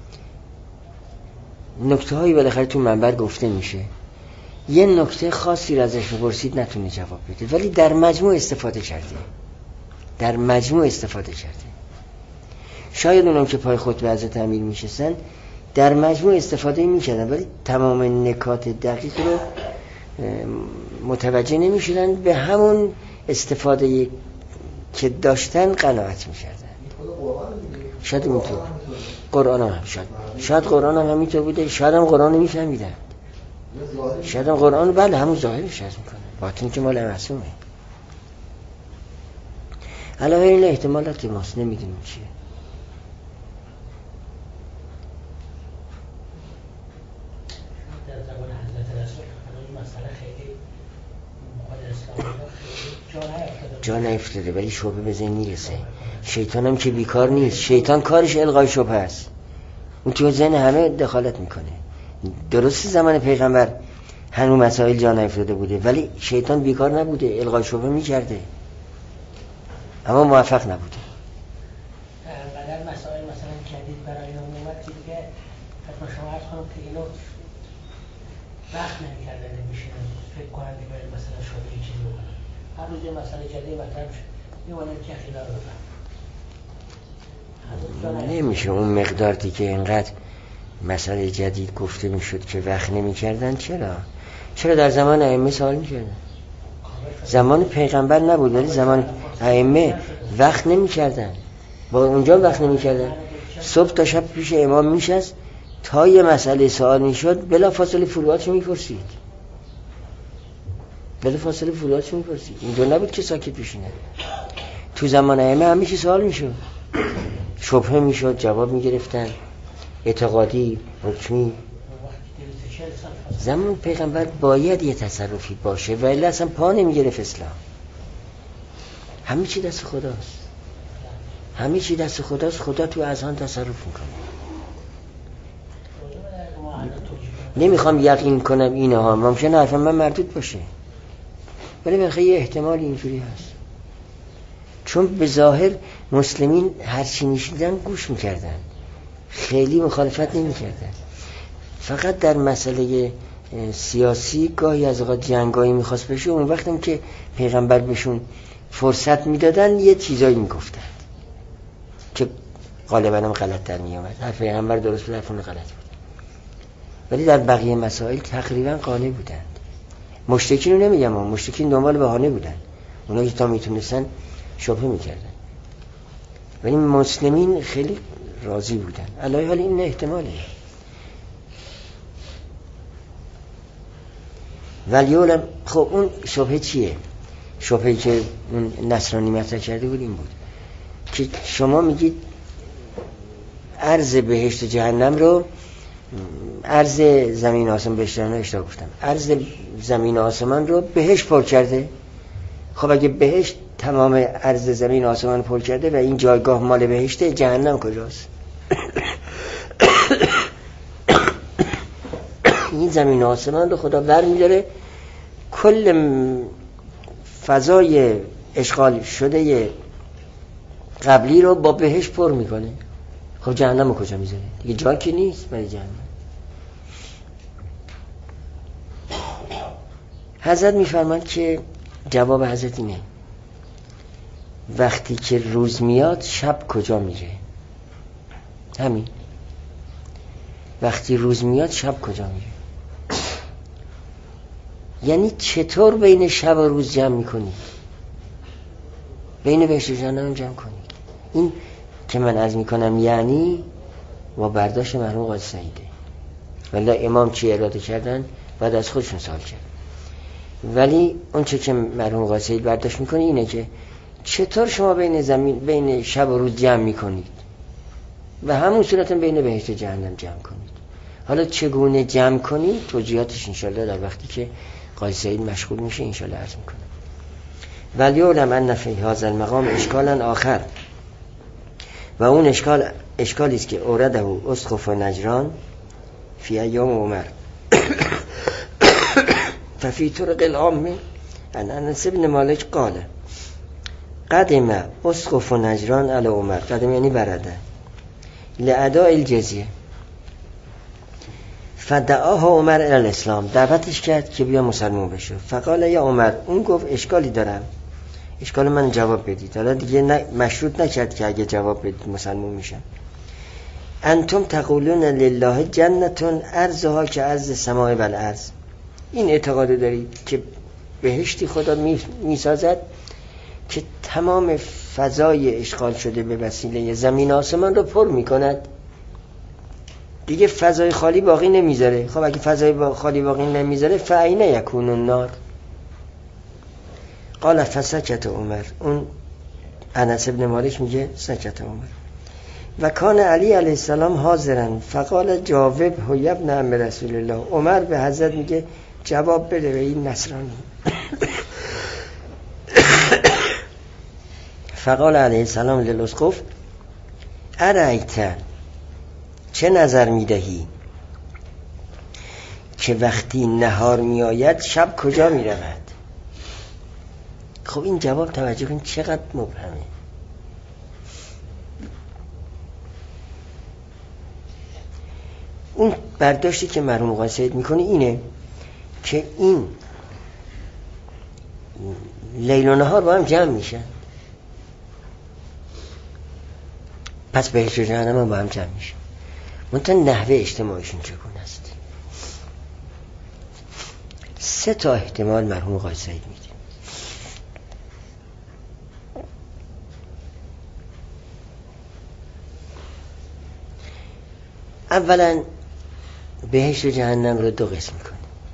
نکته هایی بالاخره تو منبر گفته میشه، یه نکته خاصی رو ازش بپرسید نتونه جواب بده، ولی در مجموع استفاده کرده، در مجموع استفاده کرده. شاید اونم که پای خطبه حضرت امیر میشستن در مجموع استفاده میکردن، ولی تمام نکات دقیق رو متوجه نمیشدن، به همون استفاده که داشتن قناعت میکردن. شاید اینطور قرآن هم شاید شاید قرآن هم همینطور بوده، شاید هم قرآن رو میفهمیدن، شاید هم قرآن بله همون ظاهرش از میکنه، باطن که مال معصومه. علاوه این احتمالات ماست، نمیدونیم چیه. جا نیفتاده ولی شبه به ذهن میرسه. شیطان هم که بیکار نیست، شیطان کارش الغای شبه است، اون تو ذهن همه دخالت میکنه. درست زمان پیغمبر هنوز مسائل جا نیفتاده بوده ولی شیطان بیکار نبوده، الغای شبه میکرده اما موفق نبوده. بعد مسائل مثلا جدید برای اومد که دیگه حتما شما عرض کنم که اینو وقت نمیکردن نمیشینن فکر کنن که باید مثلا شده یه چیزی بکنن، هر روز یه مسئله جدید مطرح شد میوانن که خیلی رو بفهم. نمیشه اون مقداری که اینقدر مسئله جدید گفته میشد که وقت نمیکردن. چرا؟ چرا در زمان ائمه سوال میکردن؟ زمان پیغمبر نبود ولی زمان ائمه وقت نمیکردن، با اونجا وقت نمیکردن. صبح تا شب پیش امام میشست تا یه مسئله سوال میشد بلا فاصله فروعاتشو میپرسید، بلا فاصله فروعاتشو میپرسید. اینجا نبود که ساکت بشینه. تو زمان ائمه همیشه سوال میشد، شبهه میشد، جواب میگرفتن، اعتقادی، حکمی. زمان پیغمبر باید یه تصرفی باشه و الا اصلا پا نمیگرفت اسلام. همه چی دست خداست، همه چی دست خداست، خدا تو اذهان تصرف میکنه. نمیخوام یقین کنم اینها ممکنه حرف من مردود باشه ولی من خیلی احتمال اینجوری هست، چون به ظاهر مسلمین هرچی میشیدن گوش میکردن، خیلی مخالفت نمیکردن. فقط در مسئله سیاسی گاهی از اوقات جنگایی میخواست بشه، اون وقتم که پیغمبر بهشون فرصت میدادن یه چیزایی میگفتن که غالبا هم غلط در میامد. هر پیغمبر درست بود، حرفون غلط بود، ولی در بقیه مسائل تقریبا قانع بودند. مشرکین رو نمیگم، مشرکین دنبال بهانه بودن، اونا که تا میتونستن شبهه میکردن، ولی مسلمین خیلی راضی بودن. علاوه حال این احتماله. ولی اولم خب اون شبهه چیه؟ شبهه‌ای که اون نصرانی مطرح کرده بود این بود که شما میگید عرض بهشت و جهنم رو، عرض زمین آسمان بهشت رو اشتباه گفتم، عرض زمین آسمان رو بهشت پر کرده. خب اگه بهشت تمام عرض زمین آسمان پر کرده و این جایگاه مال بهشته، جهنم کجاست؟ این زمین و آسمان رو خدا برمی‌داره، کل فضای اشغال شده قبلی رو با بهشت پر میکنه. خب جهنم رو کجا میذاره؟ دیگه جا که نیست برای جهنم. حضرت میفرمان که جواب حضرت اینه وقتی که روز میاد شب کجا میره؟ همین. وقتی روز میاد شب کجا میره؟ یعنی چطور بین شب و روز جمع میکنی؟ بین بهشت و جهنم جمع کنی. این که من عرض میکنم یعنی با برداشت مرحوم قاضی سعیده. ولی امام چی اراده کردن بعد از خودشون سوال کرد. ولی اون چه که مرحوم قاضی سعید برداشت میکنه اینه که چطور شما بین زمین بین شب و روز جمع میکنید و همون صورت بین بهشت و جهنم جمع کنید. حالا چگونه جمع کنید توضیحاتش انشالله در وقتی که قاضی سعید مشغول میشه انشالله عرض میکنه. ولی علم ان فی هذا المقام اشکالا آخر، و اون اشکال اشکالی است که اورده اسقف نجران فی ایام عمر ففی طرق العامه ان انس بن مالک قال قدم اسقف نجران علی عمر، قدم یعنی برده، لاداء الجزیه، فدعاه عمر الی الاسلام، دعوتش کرد که بیا مسلمان بشه. فقال یا عمر، اون گفت اشکالی دارم، اشکال من جواب بدید. حالا دیگه مشروط نکرد که اگه جواب بدید مسلمان میشم. انتم تقولون لله جنتون ارضها که ارض سماء و الارض، این اعتقاد دارید که بهشتی خدا میسازد که تمام فضای اشغال شده به وسیله زمین آسمان رو پر میکند، دیگه فضای خالی باقی نمیذاره. خب اگه فضای خالی باقی نمیذاره فاین یکون النار. قال فسکت عمر، اون انس بن مالک میگه سکت عمر. و کان علی علیه السلام حاضرن فقال جاوب هو ابن عم رسول الله، عمر به حضرت میگه جواب بده به این نصرانی. فقال علیه السلام للاسقف ارایت، چه نظر میدهی که وقتی نهار میآید شب کجا میرود؟ خب این جواب توجه کن چقدر مبهمه. اون برداشتی که مرحوم قاضی سعید میکنه اینه که این لیل و نهار با هم جمع میشن، پس بهشت و جهنم هم با هم جمع میشن، منتها نحوه اجتماعشون چگونه است. سه تا احتمال مرحوم قاضی سعید میده. اولا بهشت و جهنم رو دو قسم میکنه.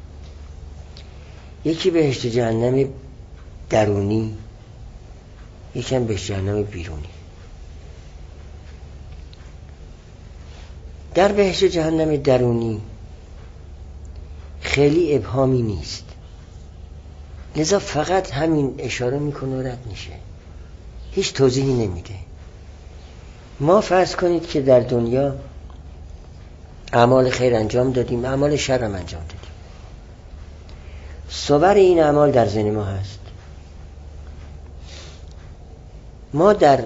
یکی بهشت و جهنم درونی، یکی هم بهشت و جهنم بیرونی. در بهشت و جهنم درونی خیلی ابهامی نیست، لذا فقط همین اشاره میکنه و رد میشه، هیچ توضیحی نمیده. ما فرض کنید که در دنیا اعمال خیر انجام دادیم، اعمال شر هم انجام دادیم، صور این اعمال در ذهن ما هست. ما در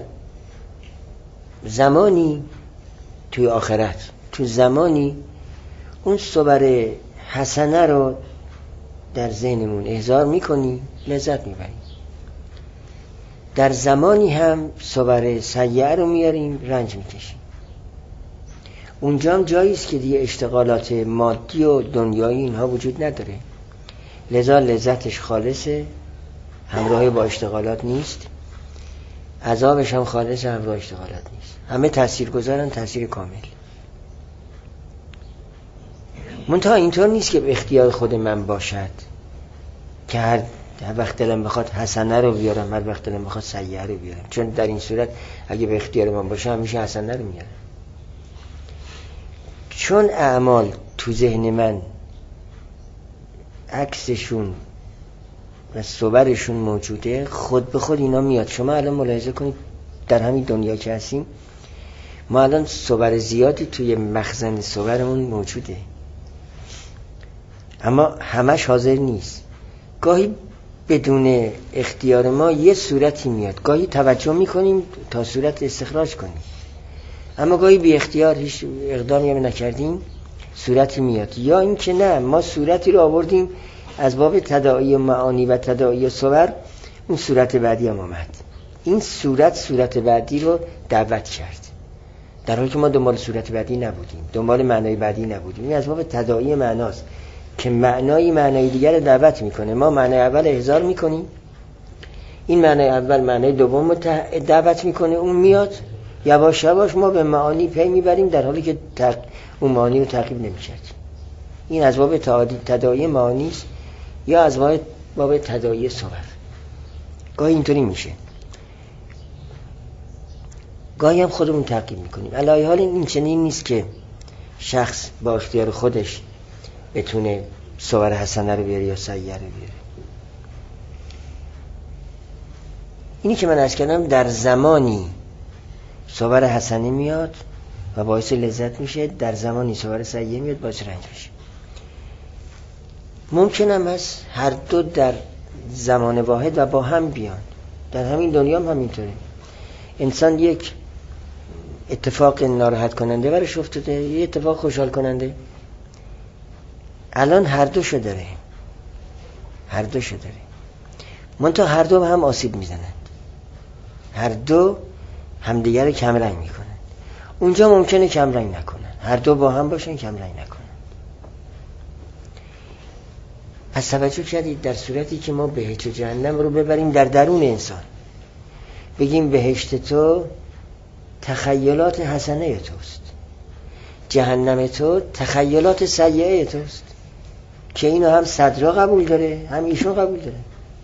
زمانی توی آخرت، تو زمانی اون صور حسنه رو در ذهنمون احضار میکنیم، لذت میبریم. در زمانی هم صور سیئه رو میاریم، رنج میکشیم. اونجا هم جایی است که دیگه اشتغالات مادی و دنیایی اینها وجود نداره، لذا لذتش خالصه، همراه با اشتغالات نیست. عذابش هم خالصه، همراه اشتغالات نیست. همه تأثیر گذارن، تأثیر کامل. منتها اینطور نیست که به اختیار خود من باشد که هر وقت دلم بخواد حسنه رو بیارم، هر وقت دلم بخواد سیئه رو بیارم، چون در این صورت اگه به اختیار من باشه همیشه حسنه رو میارم. چون اعمال تو ذهن من عکسشون و صورشون موجوده، خود به خود اینا میاد. شما الان ملاحظه کنید در همین دنیا که هستیم، ما الان صور زیادی توی مخزن صورمون موجوده. اما همش حاضر نیست. گاهی بدون اختیار ما یه صورتی میاد، گاهی توجه میکنیم تا صورت استخراج کنیم، اما گاهی بی اختیار هیچ اقدامی هم نکردیم صورتی میاد. یا این که نه، ما صورتی رو آوردیم از باب تداعی معانی و تداعی صور، اون صورت بعدی هم آمد، این صورت صورت بعدی رو دعوت کرد، در حالی که ما دنبال صورت بعدی نبودیم، دنبال معنای بعدی نبودیم. این از باب تداعی معناست که معنای معنای دیگر رو دعوت میکنه. ما معنای اول احضار میکنیم، این معنای اول معنای دوم رو دعوت میکنه، اون میاد، یواش یواش ما به معانی پی میبریم در حالی که تق... اون معانی رو تعقیب نمیکردیم. این از باب تداعی معانی است یا از باب باب تداعی صور. گاهی اینطوری میشه، گاهی هم خودمون تعقیب میکنیم. علی حال این چنین نیست که شخص با اختیار خودش بتونه صور حسنه رو بیاره یا سیئه رو بیاره. اینی که من عرض کردم در زمانی صور حسنه میاد و باعث لذت میشه، در زمانی صور سیئه میاد باعث رنج میشه. ممکن هم هست هر دو در زمان واحد و با هم بیان. در همین دنیا هم همینطوره. انسان یک اتفاق ناراحت کننده برش افتاده، یه اتفاق خوشحال کننده، الان هر دوشو داره، هر دوشو داره، منتها هر دو هم آسیب میزنند، هر دو همدیگر رو کم رنگ میکنن. اونجا ممکنه کم رنگ نکنن، هر دو با هم باشن کم رنگ نکنن. پس توجه کردید در صورتی که ما بهشت و جهنم رو ببریم در درون انسان، بگیم بهشت تو تخیلات حسنه توست، جهنم تو تخیلات سیئه توست، که اینو هم صدرا قبول داره هم ایشون قبول داره،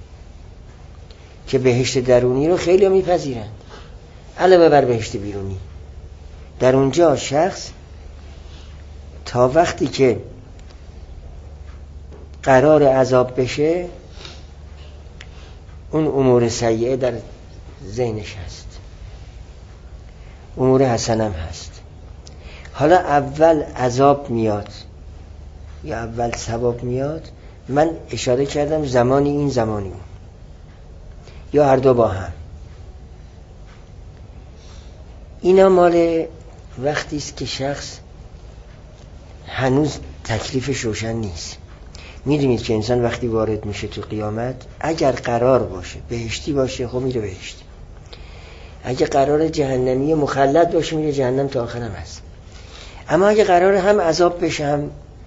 که بهشت درونی رو خیلی میپذیرند علاوه بر بهشت بیرونی. در اونجا شخص تا وقتی که قرار عذاب بشه اون امور سیئه در ذهنش هست، امور حسنم هست. حالا اول عذاب میاد یا اول ثواب میاد، من اشاره کردم زمانی این زمانی اون، یا هر دو با هم. اینا مال وقتی است که شخص هنوز تکلیفش روشن نیست. میدونید که انسان وقتی وارد میشه تو قیامت، اگر قرار باشه بهشتی باشه خب میره بهشت، اگر قرار جهنمی مخلد باشه میره جهنم تا آخرم هست. اما اگر قرار هم عذاب بشه هم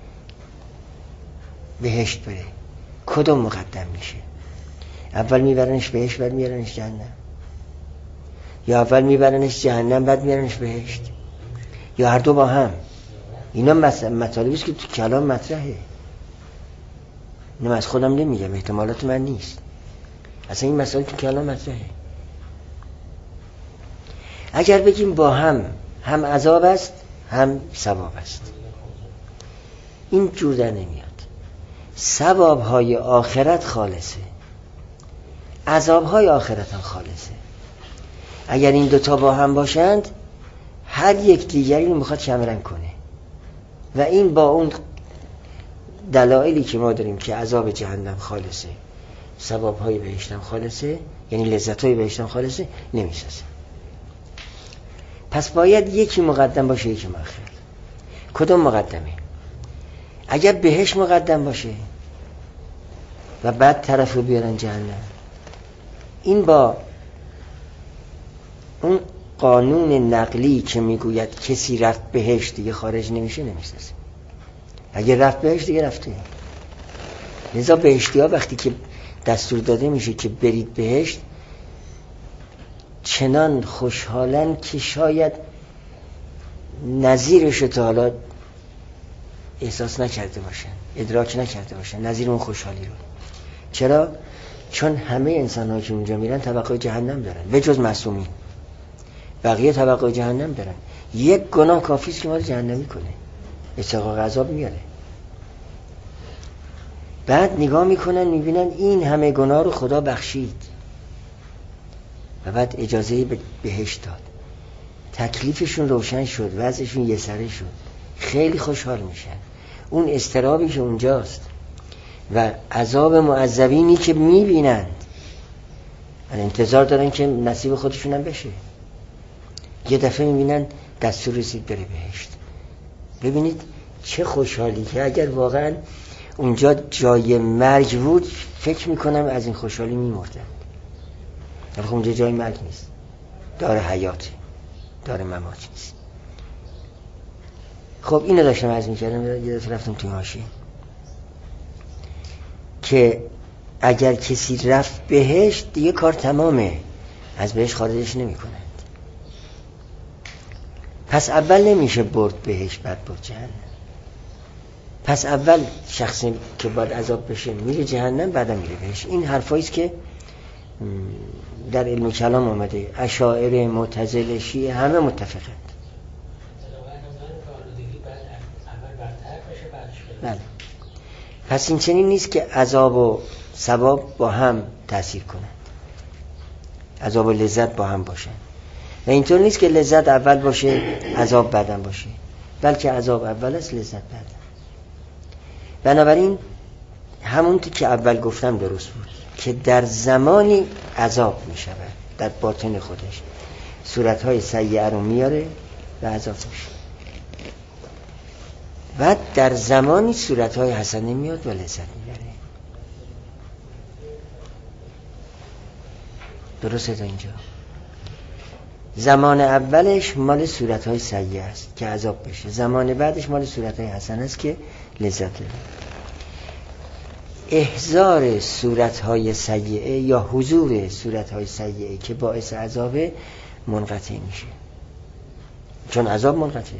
بهشت بره، کدوم مقدم میشه؟ اول میبرنش بهشت بعد میبرنش جهنم، یا اول میبرنش جهنم بعد میبرنش بهشت، یا هر دو با هم؟ اینا مطالبی است که تو کلام مطرحه، اینو از خودم نمیگم، احتمالات من نیست، اصلا این مسائل تو کلام مطرحه. اگر بگیم با هم هم عذاب است هم ثواب است، این جور در نمیاد. ثواب های آخرت خالصه، عذاب های آخرت هم خالصه. اگر این دوتا با هم باشند هر یک دیگری رو میخواد کمرنگ کنه، و این با اون دلایلی که ما داریم که عذاب جهنم خالصه، ثواب های بهشت هم خالصه، یعنی لذت های بهشت هم خالصه، نمیسازه. پس باید یکی مقدم باشه یکی مؤخر. کدوم مقدمه؟ اگر بهشت مقدم باشه و بعد طرف رو بیارن جهنم، این با اون قانون نقلی که میگوید کسی رفت بهشت دیگه خارج نمیشه نمیسازه. اگر رفت بهشت دیگه رفته. لذا بهشتی ها وقتی که دستور داده میشه که برید بهشت، چنان خوشحالن که شاید نظیرش تا حالا احساس نکرده باشن، ادراک نکرده باشن نظیر اون خوشحالی رو. چرا؟ چون همه انسان ها که اونجا میرن توقع جهنم دارن، به جز معصومین بقیه توقع جهنم دارن. یک گناه کافیست که ما رو جهنمی کنه، استحقاق عذاب میاره. بعد نگاه میکنن میبینن این همه گناه رو خدا بخشید و بعد اجازه به بهشت داد، تکلیفشون روشن شد، وضعشون یه سره شد، خیلی خوشحال میشن. اون استرابی که اونجاست و عذاب معذبینی که میبینند انتظار دارن که نصیب خودشون هم بشه. یه دفعه میبینن دستور رسید بره بهشت. ببینید چه خوشحالی که اگر واقعا اونجا جای مرگ بود فکر میکنم از این خوشحالی میمردن. ولی خب اونجا جای مرگ نیست، دار حیاتی، دار ممات نیست. خب اینو داشتم عرض میکردم، یه دفعه رفتم توی ماشین که اگر کسی رفت بهشت دیگه کار تمامه، از بهشت خارجش نمی کنند. پس اول نمیشه برد بهشت بعد برد جهنم. پس اول شخصی که باید عذاب بشه میره جهنم بعد میره بهشت. این حرفاییست که در علم کلام آمده. اشاعره، معتزله، شیعه همه متفقند. بله. پس این چنین نیست که عذاب و ثواب با هم تأثیر کنند، عذاب و لذت با هم باشند. و اینطور نیست که لذت اول باشه عذاب بعدم باشه، بلکه عذاب اول است لذت بعدم. بنابراین همون که اول گفتم درست بود که در زمانی عذاب می شود در باطن خودش، صورتهای سیئه رو میاره و عذاب میشه، و در زمانی صورتهای حسنه میاد و لذت میبره. درسته تا اینجا؟ زمان اولش مال صورتهای سیئه است که عذاب بشه، زمان بعدش مال صورتهای حسنه است که لذت ببره. احضار صورتهای سیئه یا حضور صورتهای سیئه که باعث عذاب منقطع میشه، چون عذاب منقطعه.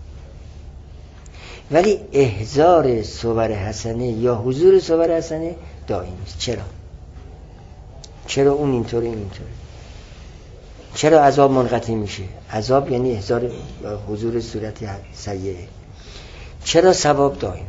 ولی احضار صور حسنه یا حضور صور حسنه دائمی است. چرا؟ چرا اون اینطوره این اینطوره؟ چرا عذاب منقطع میشه؟ عذاب یعنی احضار حضور صورت سیئه. چرا ثواب دائمه؟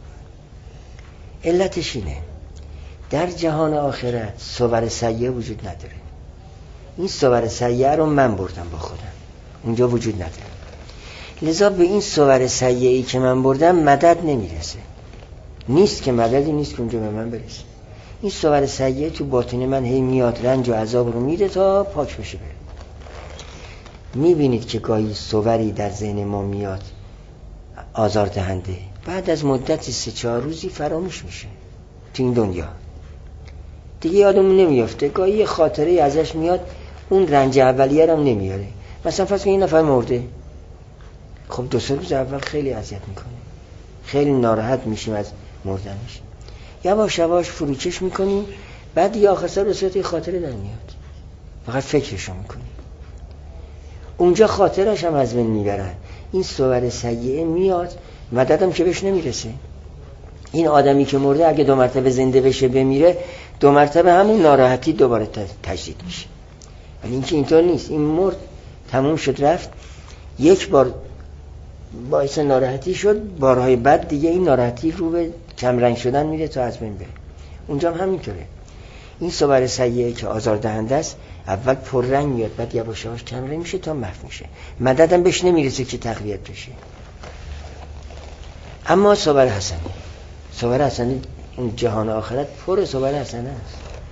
علتش اینه در جهان آخرت صور سیئه وجود نداره. این صور سیئه رو من بردم با خودم، اونجا وجود نداره. لذا به این صور سیئه‌ای که من بردم مدد نمیرسه. نیست که مددی نیست که اونجا به من برسه. این صور سیئه تو باطن من هی میاد، رنج و عذاب رو میده تا پاک بشه بره. میبینید که گاهی صوری در ذهن ما میاد آزاردهنده، بعد از مدتی سه چهار روزی فراموش میشه تو این دنیا، دیگه یادمون نمیافته. گاهی یه خاطره ازش میاد، اون رنج اولیه رو هم نمیاره. مثلا فرض کن این نفر مرده، خب دو سه روز اول خیلی اذیت میکنه، خیلی ناراحت میشیم از مردنش، یواش یواش فروکش میکنیم، بعد دیگه آخر سر رسالت خاطره در میاد، فقط فکرشو میکنیم. اونجا خاطرش هم از بین میبرن. این صور سیئه میاد، مددم که بهش نمیرسه. این آدمی که مرده اگه دو مرتبه زنده بشه بمیره، دو مرتبه همون ناراحتی دوباره تجدید میشه. ولی اینکه اینطور نیست، این مرد تموم شد رفت، یک بار باعث ناراحتی شد، بارهای بعد دیگه این ناراحتی رو به کمرنگ شدن میره تا از بین بره. اونجا هم همینطوره. این صور سیئه که آزاردهنده است اول پررنگ میاد، بعد یواش یواش کمرنگ میشه تا محو میشه، مددم بهش نمیرسه که تقویت بشه. اما صور حسنه، صور حسنه اون جهان آخرت پر صور حسنه است.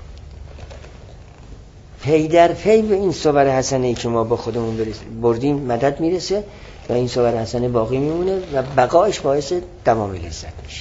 پی در پی به این صور حسنه ای که ما با خودمون بردیم مدد میرسه و این صور حسنه باقی میمونه و بقایش باعث دوام لذت میشه.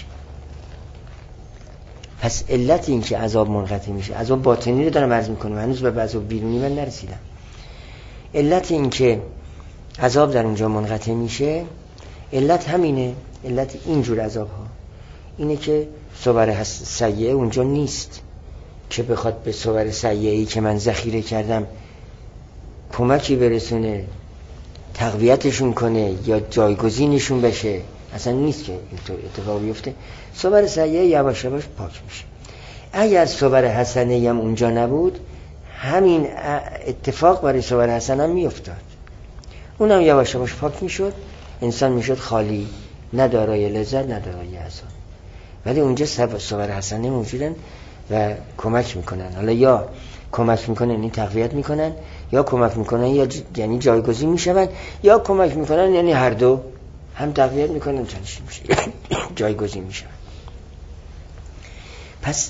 پس علت این که عذاب منقطع میشه، عذاب باطنی رو دارم عرض میکنم، هنوز به عذاب بیرونی من نرسیدم. علت این که عذاب در اونجا منقطع میشه، علت همینه. علت اینجور عذاب ها اینه که صور سیئه اونجا نیست که بخواد به صور سیئه‌ای که من ذخیره کردم کمکی برسونه، تقویتشون کنه یا جایگزینشون بشه. اصلا نیست که اینطور اتفاق بیفته. صور سیئه یواش یواش پاک میشه. اگر صور حسنه هم اونجا نبود، همین اتفاق برای صور حسنه هم میافتاد، اونم یواش یواش پاک میشد، انسان میشد خالی، نه دارای لذت نه دارای عذاب. ولی اونجا صور حسنه موجودن و کمک میکنن. حالا یا کمک میکنن یعنی تقویت میکنن، یا کمک میکنن یا ج... یعنی جایگزین میشون، یا کمک میکنن یعنی هر دو، هم تقویت میکنن چنین میشه جایگزین میشن. پس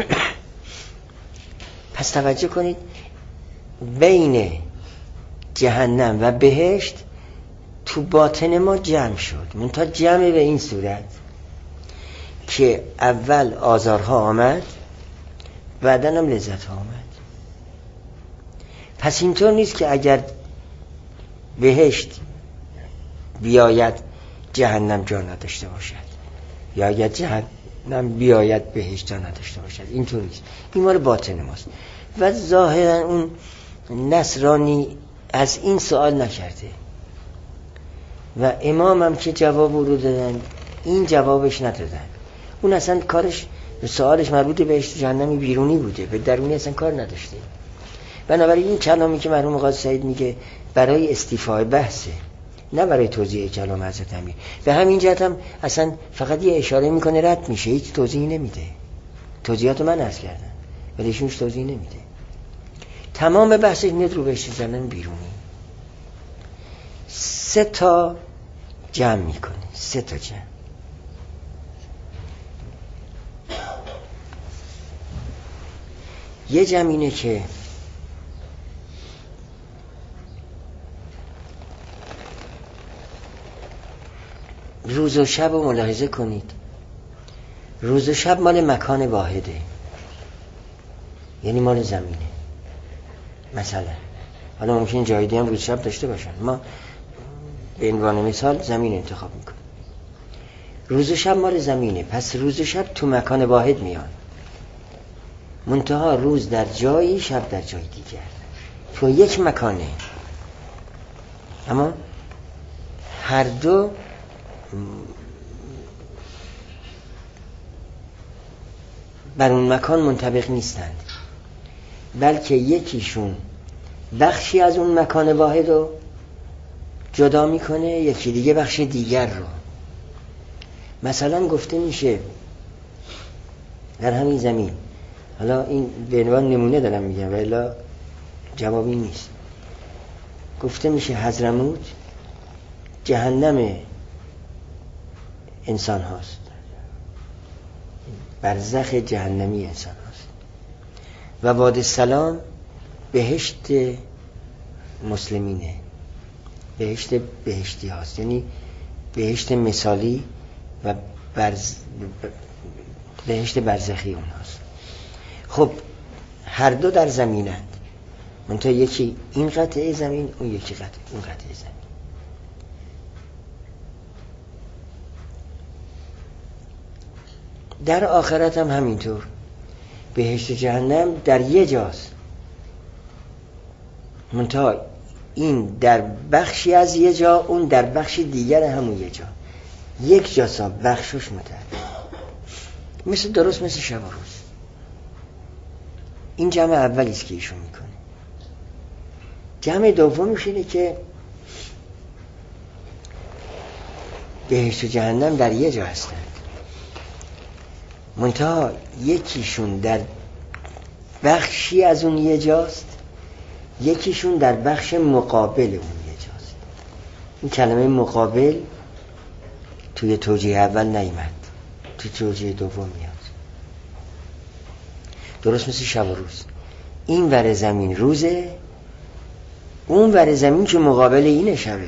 پس توجه کنید، بین جهنم و بهشت تو باطن ما جمع شد، منتها جمع به این صورت که اول آزارها آمد بعدن هم لذت ها آمد. پس اینطور نیست که اگر بهشت بیاید جهنم جا نداشته باشد، یا اگر جهنم بیاید بهشت جا نداشته باشد. اینطور نیست، این مال باطن ماست. و ظاهرا اون نصرانی از این سوال نکرده و امام هم که جواب رو دادن این جوابش ندادن. اون اصلا کارش سوالش مربوط به بهشت جهنمی بیرونی بوده، به درونی اصلا کار نداشته. بنابراین این کلامی که مرحوم قاضی سعید میگه برای استیفای بحثه، نه برای توضیح کلام حضرت امیر. به همین جهت هم اصلا فقط یه اشاره میکنه رد میشه، هیچ توضیحی نمیده. توضیحات من عرض کردم ولی ایشونش توضیح نمیده. تمام بحثش میاد رو بهشت جهنم بیرونی. سه تا جمع میکنه، سه تا جمع. یه جمع اینه که روز و شب رو ملاحظه کنید. روز و شب مال مکان واحده، یعنی مال زمینه. مثلا حالا ممکن جای دیگه هم روز شب داشته باشن، ما به عنوان مثال زمین انتخاب میکنیم. روز و شب مال زمینه، پس روز و شب تو مکان واحد میان، منتها روز در جایی، شب در جای دیگر، تو یک مکانه، اما هر دو بر اون مکان منطبق نیستند، بلکه یکیشون بخشی از اون مکان واحد رو جدا میکنه، یکی دیگه بخش دیگر رو. مثلا گفته میشه در همین زمین، حالا این به عنوان نمونه دارم میگم ولی جوابی نیست، گفته میشه حضرموت جهنم انسان هاست، برزخ جهنمی انسان هاست، و وادی سلام بهشت مسلمینه، بهشت بهشتی هاست، یعنی بهشت مثالی و برز... بهشت برزخی اون هاست. خب هر دو در زمینند، منتها یکی این قطعه زمین، اون یکی قطعه اون قطعه زمین. در آخرت هم همینطور، بهشت جهنم در یه جاست، منتها این در بخشی از یه جا، اون در بخش دیگر همون یه جا، یک جا سا بخشش متعدد، مثل درست مثل شب و روز. این جمع اولیست که ایشون میکنه. جمع دومیش اینه که بهشت و جهنم در یه جا هستند، منتها یکیشون در بخشی از اون یه جاست، یکیشون در بخش مقابل اون یه جاست. این کلمه مقابل توی توجیه اول نیامد، توی توجیه دوم میاد. درست مثل شب و روز، این ور زمین روزه، اون ور زمین که مقابل اینه شبه.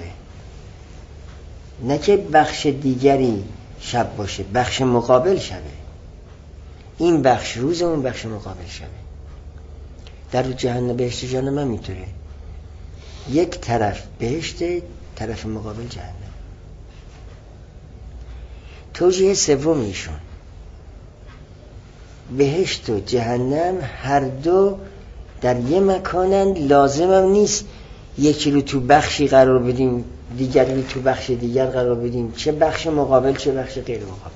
نه که بخش دیگری شب باشه، بخش مقابل شبه. این بخش روزه، اون بخش مقابل شبه. در جهنم بهشت جهنم هم میتونه، یک طرف بهشت، طرف مقابل جهنم. توجیه سوم ایشون، بهشت و جهنم هر دو در یه مکانند، لازم هم نیست یکی رو تو بخشی قرار بدیم دیگری رو تو بخش دیگر قرار بدیم، چه بخش مقابل چه بخش غیر مقابل،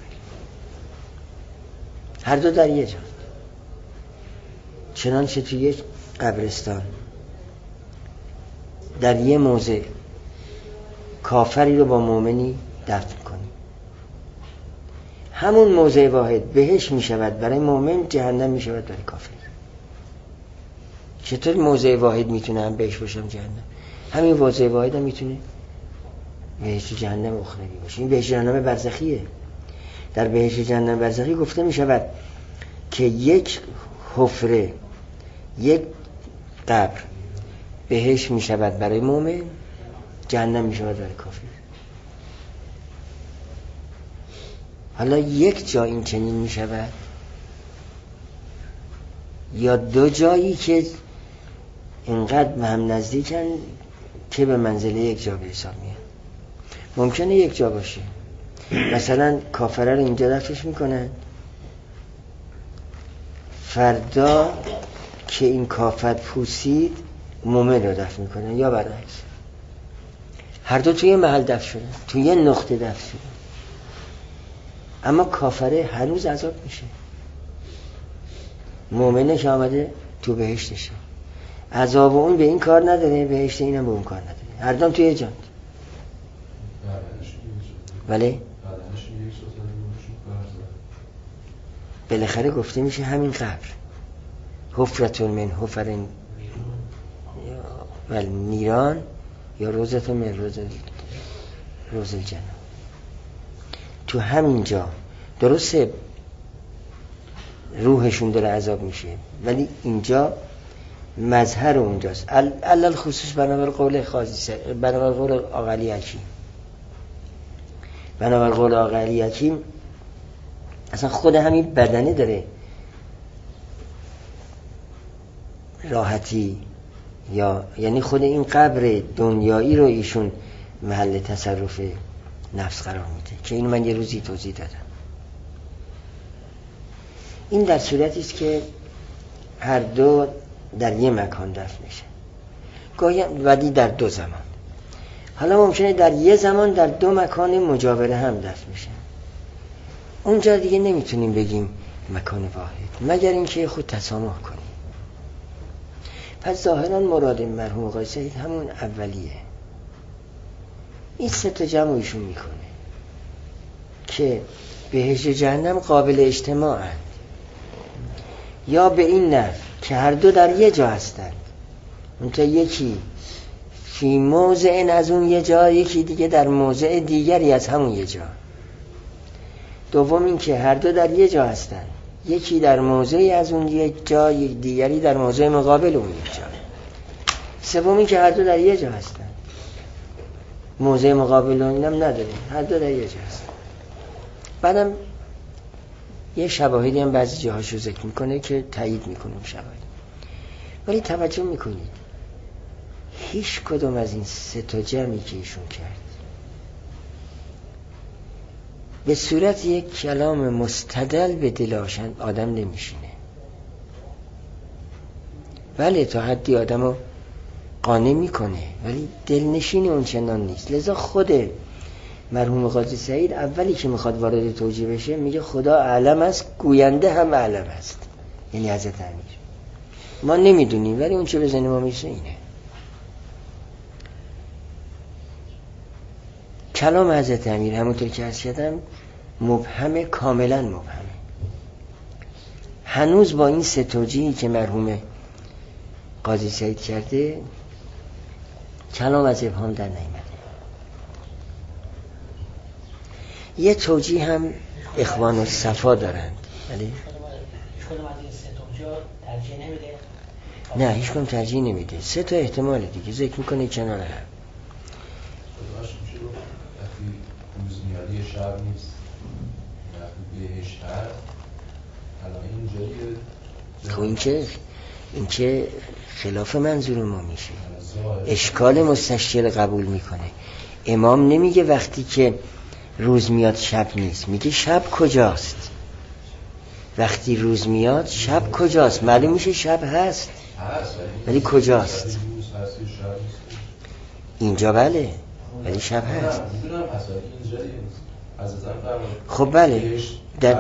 هر دو در یه جا. چنانچه تو یک قبرستان در یه موضع کافری رو با مؤمنی دفن کنیم، همون موضع واحد بهشت می شود برای مؤمن، جهنم می شود برای کافر. چطور موضع واحد میتونه هم بهشت باشه هم جهنم؟ همین موضع واحد هم میتونه بهشت جهنم اخروی باشه. این بهشت جهنم برزخیه. در بهشت جهنم برزخی گفته می شود که یک حفره، یک قبر بهشت می شود برای مومن، جهنم می شود برای کافر. حالا یک جا این چنین می شود یا دو جایی که اینقدر به هم نزدیکن که به منزله یک جا به حساب میاد. ممکنه یک جا باشه، مثلا کافره رو اینجا دفنش میکنن، فردا که این کافر پوسید مومن رو دفن میکنن، یا برعکس. هر دو توی محل دفن شدن، توی یه نقطه دفن شدن، اما کافره هنوز عذاب میشه. مومنه که آمده تو بهشتشه، عذاب اون به این کار نداره، بهشت اینم به اون کار نداره، هر دام توی جان. ولی بالاخره گفته میشه همین قبر حفرتون من حفر ول نیران یا روزتون من روز روز الجنه. تو همین جا درسته روحشون داره عذاب میشه، ولی اینجا مظهر اونجاست. علل خصوص بنابر قول خاصی، بنابر قول آقلی حکیم، بنابر قول آقلی حکیم اصلا خود همین بدنه داره راحتی، یا یعنی خود این قبر دنیایی رو ایشون محل تصرف نفس قرار میده، که اینو من یه روزی توضیح دادم. این در صورتی است که هر دو در یه مکان دفن میشه، گاهی ولی در دو زمان. حالا ممکنه در یه زمان در دو مکان مجاور هم دفن میشه، اونجا دیگه نمیتونیم بگیم مکان واحد، مگر اینکه خود تسامح کنیم. پس ظاهرا مراد مرحوم آقای سید همون اولیه. این سه تا جمع ایشون میکنه که بهشت جهنم قابل اجتماعند، یا به این نحو که هر دو در یه جا هستند، اونتا یکی فی موضع از اون یه جا، یکی دیگه در موضع دیگری از همون یه جا. دوم این که هر دو در یه جا هستند، یکی در موضعی از اون یک جا، یک دیگری در موضع مقابل اون یک جا. سوم این که هر دو در یه جا هستند، موضع مقابل اون هم نداره، هر دو در یه جا هستند. بعدم یه شواهدی هم بعضی جاهاشو ذکر میکنه که تایید میکنم شواهد. ولی توجه میکنید هیچ کدوم از این سه تا جمعی که ایشون کرد به صورت یک کلام مستدل به دل آدم نمیشینه. بله تا حدی آدمو قانع میکنه، ولی دلنشین اون چنان نیست. لذا خود مرحوم قاضی سعید اولی که میخواد وارد توجیه بشه میگه خدا اعلم است، گوینده هم اعلم است، یعنی حضرت امیر. ما نمیدونیم ولی اون چه به ذهن ما میشه اینه. کلام حضرت امیر همونطور که عرض کردم مبهمه، کاملا مبهمه. هنوز با این سه توجیهی که مرحوم قاضی سعید کرده کلام از ابهام در نیامده. یه توجیه هم اخوان الصفا دارند، ولی هیچ کدوم از این سه توجیه ترجیح نمیده. نه هیچ کدوم ترجیح نمیده. سه تا احتمال دیگه ذکر میکنه کنار هم. روزمیاری شب نیست، وقتی بهشت هست الان اینجایی. خب این که این که خلاف منظور ما میشه، اشکال مستشکل قبول میکنه. امام نمیگه وقتی که روز میاد شب نیست، میگه شب کجاست. وقتی روز میاد شب کجاست؟ معلوم میشه شب هست، ولی کجاست؟ اینجا بله، ولی شب هست. خب بله در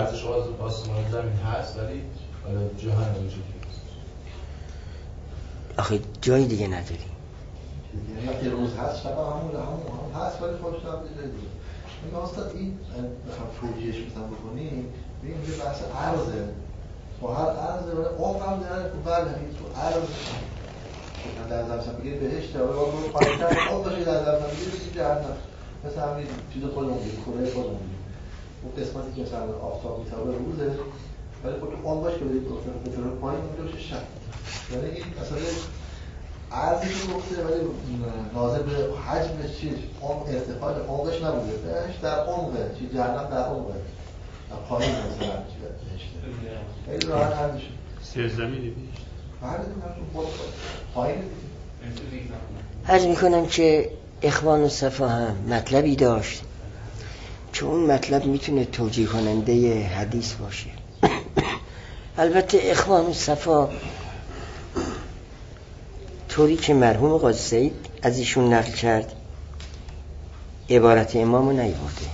آخه جای دیگه نداری. یعنی وقتی روز هست شب همون همون هست، ولی خودش هم دیگه دیگه. این استاد این بخوام توجیهش مثلا بکنیم، ببین یه بحث عرضه. با هر عرضه ولی عمق هم داره که بله این تو عرض در نظر بگیر بهشت ولی با رو پایین‌تر عمق باشه در نظر بگیر بگیر جهنم. مثلا همین چیز خودمون میگیم، کره خودمون میگیم. اون قسمتی که مثلا آفتاب میتابه روزه، ولی خب تو عمقش که بدید به طور پایین اونجا بشه شک. یعنی این اصلا عرضی که گفته ولی ناظر به حجمش چیز عمق ارتفاع عمقش نبوده، بهش در عمقه چی جهنم در عمقه در پایین مثلا چی بهشته خیلی راحت حل میشه. سرزمینی بیشتر بله تو پایین عرض میکنم که اخوان الصفا هم مطلبی داشت که اون مطلب میتونه توجیه کننده حدیث باشه. البته اخوان الصفا طوری که مرحوم قاضی سعید از ایشون نقل کرد عبارت امامو نیورده،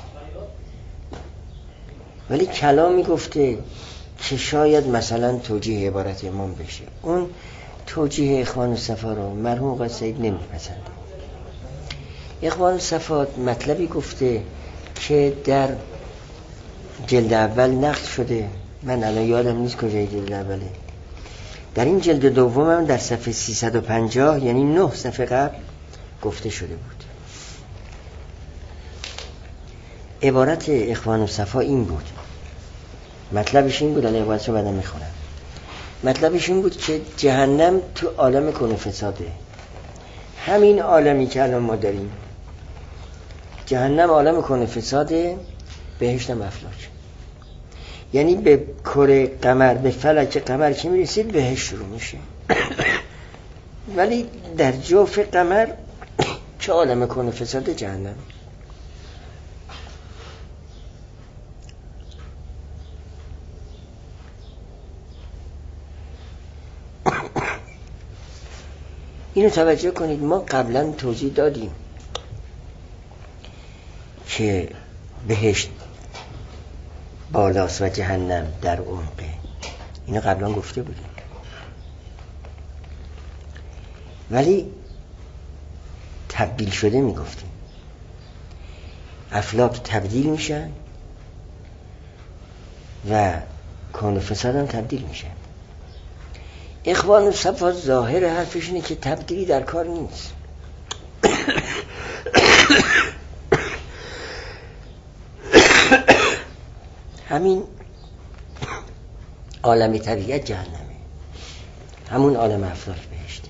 ولی کلامی گفته که شاید مثلا توجیه عبارت امام بشه. اون توجیه اخوان الصفا رو مرحوم قاضی سعید نمیپسنده. اخوان الصفا مطلبی گفته که در جلد اول نقل شده، من الان یادم نیست کجای جلد اوله، در این جلد دوم هم در صفحه سیصد و پنجاه یعنی نه صفحه قبل گفته شده بود. عبارت اخوان الصفا این بود، مطلبش این بود، الان عبارتش رو بعدم میخونم. مطلبش این بود که جهنم تو عالم کون و فساده، همین عالمی که الان ما داریم، جهنم عالم کون و فساده، بهشتم افلاک. یعنی به کره قمر، به فلک قمر که میرسید بهشت شروع میشه. ولی در جوف قمر چه عالم کون و فساده جهنم. اینو توجه کنید، ما قبلا توضیح دادیم که بهشت بالاست و جهنم در عمقه. اینو قبلا گفته بودیم، ولی تبدیل شده میگفتیم. افلاک تبدیل میشن و کون و فساد هم تبدیل میشن. اخوان الصفا ظاهر حرفش اینه که تبدیلی در کار نیست. همین عالم طبیعت جهنمه، همون عالم افلاک بهشته.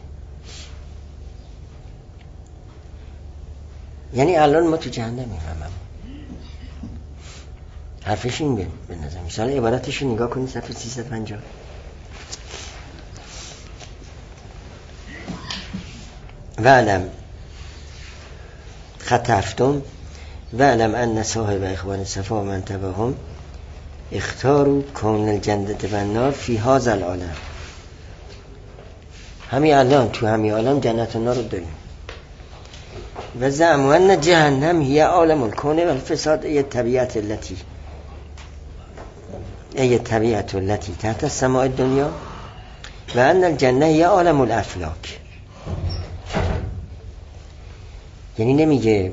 یعنی الان ما تو جهنمیم هممون. حرفش این به نظر میاد. عبارتش رو نگاه کنید صفحه سیصد و پنجاه. وعلم خط هفتم وعلم ان صاحب اخوان الصفا و من تبعهم اختاروا کون الجنة و النار فی هذا العالم. همین الان تو همین عالم جنت و نار رو داریم. و زعموا ان جهنم هی عالم الکون و الفساد، ای طبیعت التي ای طبیعت التي تحت السماء الدنیا و ان الجنة هی عالم الافلاک. یعنی نمیگه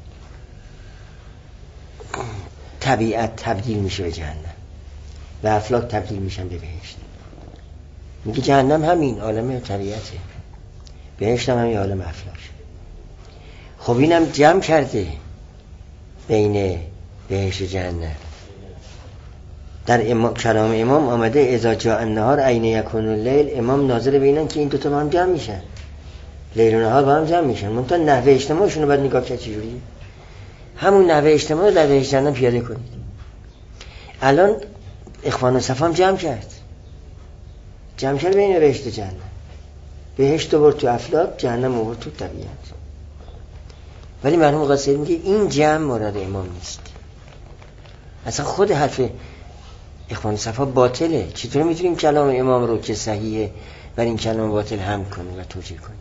طبیعت تبدیل میشه به جهنم و افلاک تبدیل میشن به بهشت. میگه جهنم همین عالم طبیعته، بهشت هم همین عالم افلاک. خب اینم جمع کرده بین بهشت جهنم. در امام کلام امام آمده اذا جاء النهار عین یکون اللیل. امام ناظر به اینن که این دوتا با هم جمع میشن، لیل و نهار با هم جمع میشن. منتها نحوه اجتماعشون رو باید نگاه کرد چجوریه. همون نحوه اجتماع رو در بهشت جهنم پیاده کنید. الان اخوان الصفا هم جمع کرد، جمع کرد بین بهشت جهنم. بهشت آورد تو افلاک، جهنم آورد تو طبیعت. ولی مرحوم قاضی سعید میگه این جمع مراد امام نیست. اصلا خود حرف اخوان الصفا باطله. چطور میتونیم کلام امام رو که صحیحه ولی این کلام باطل هم کنیم و توجیه کنیم؟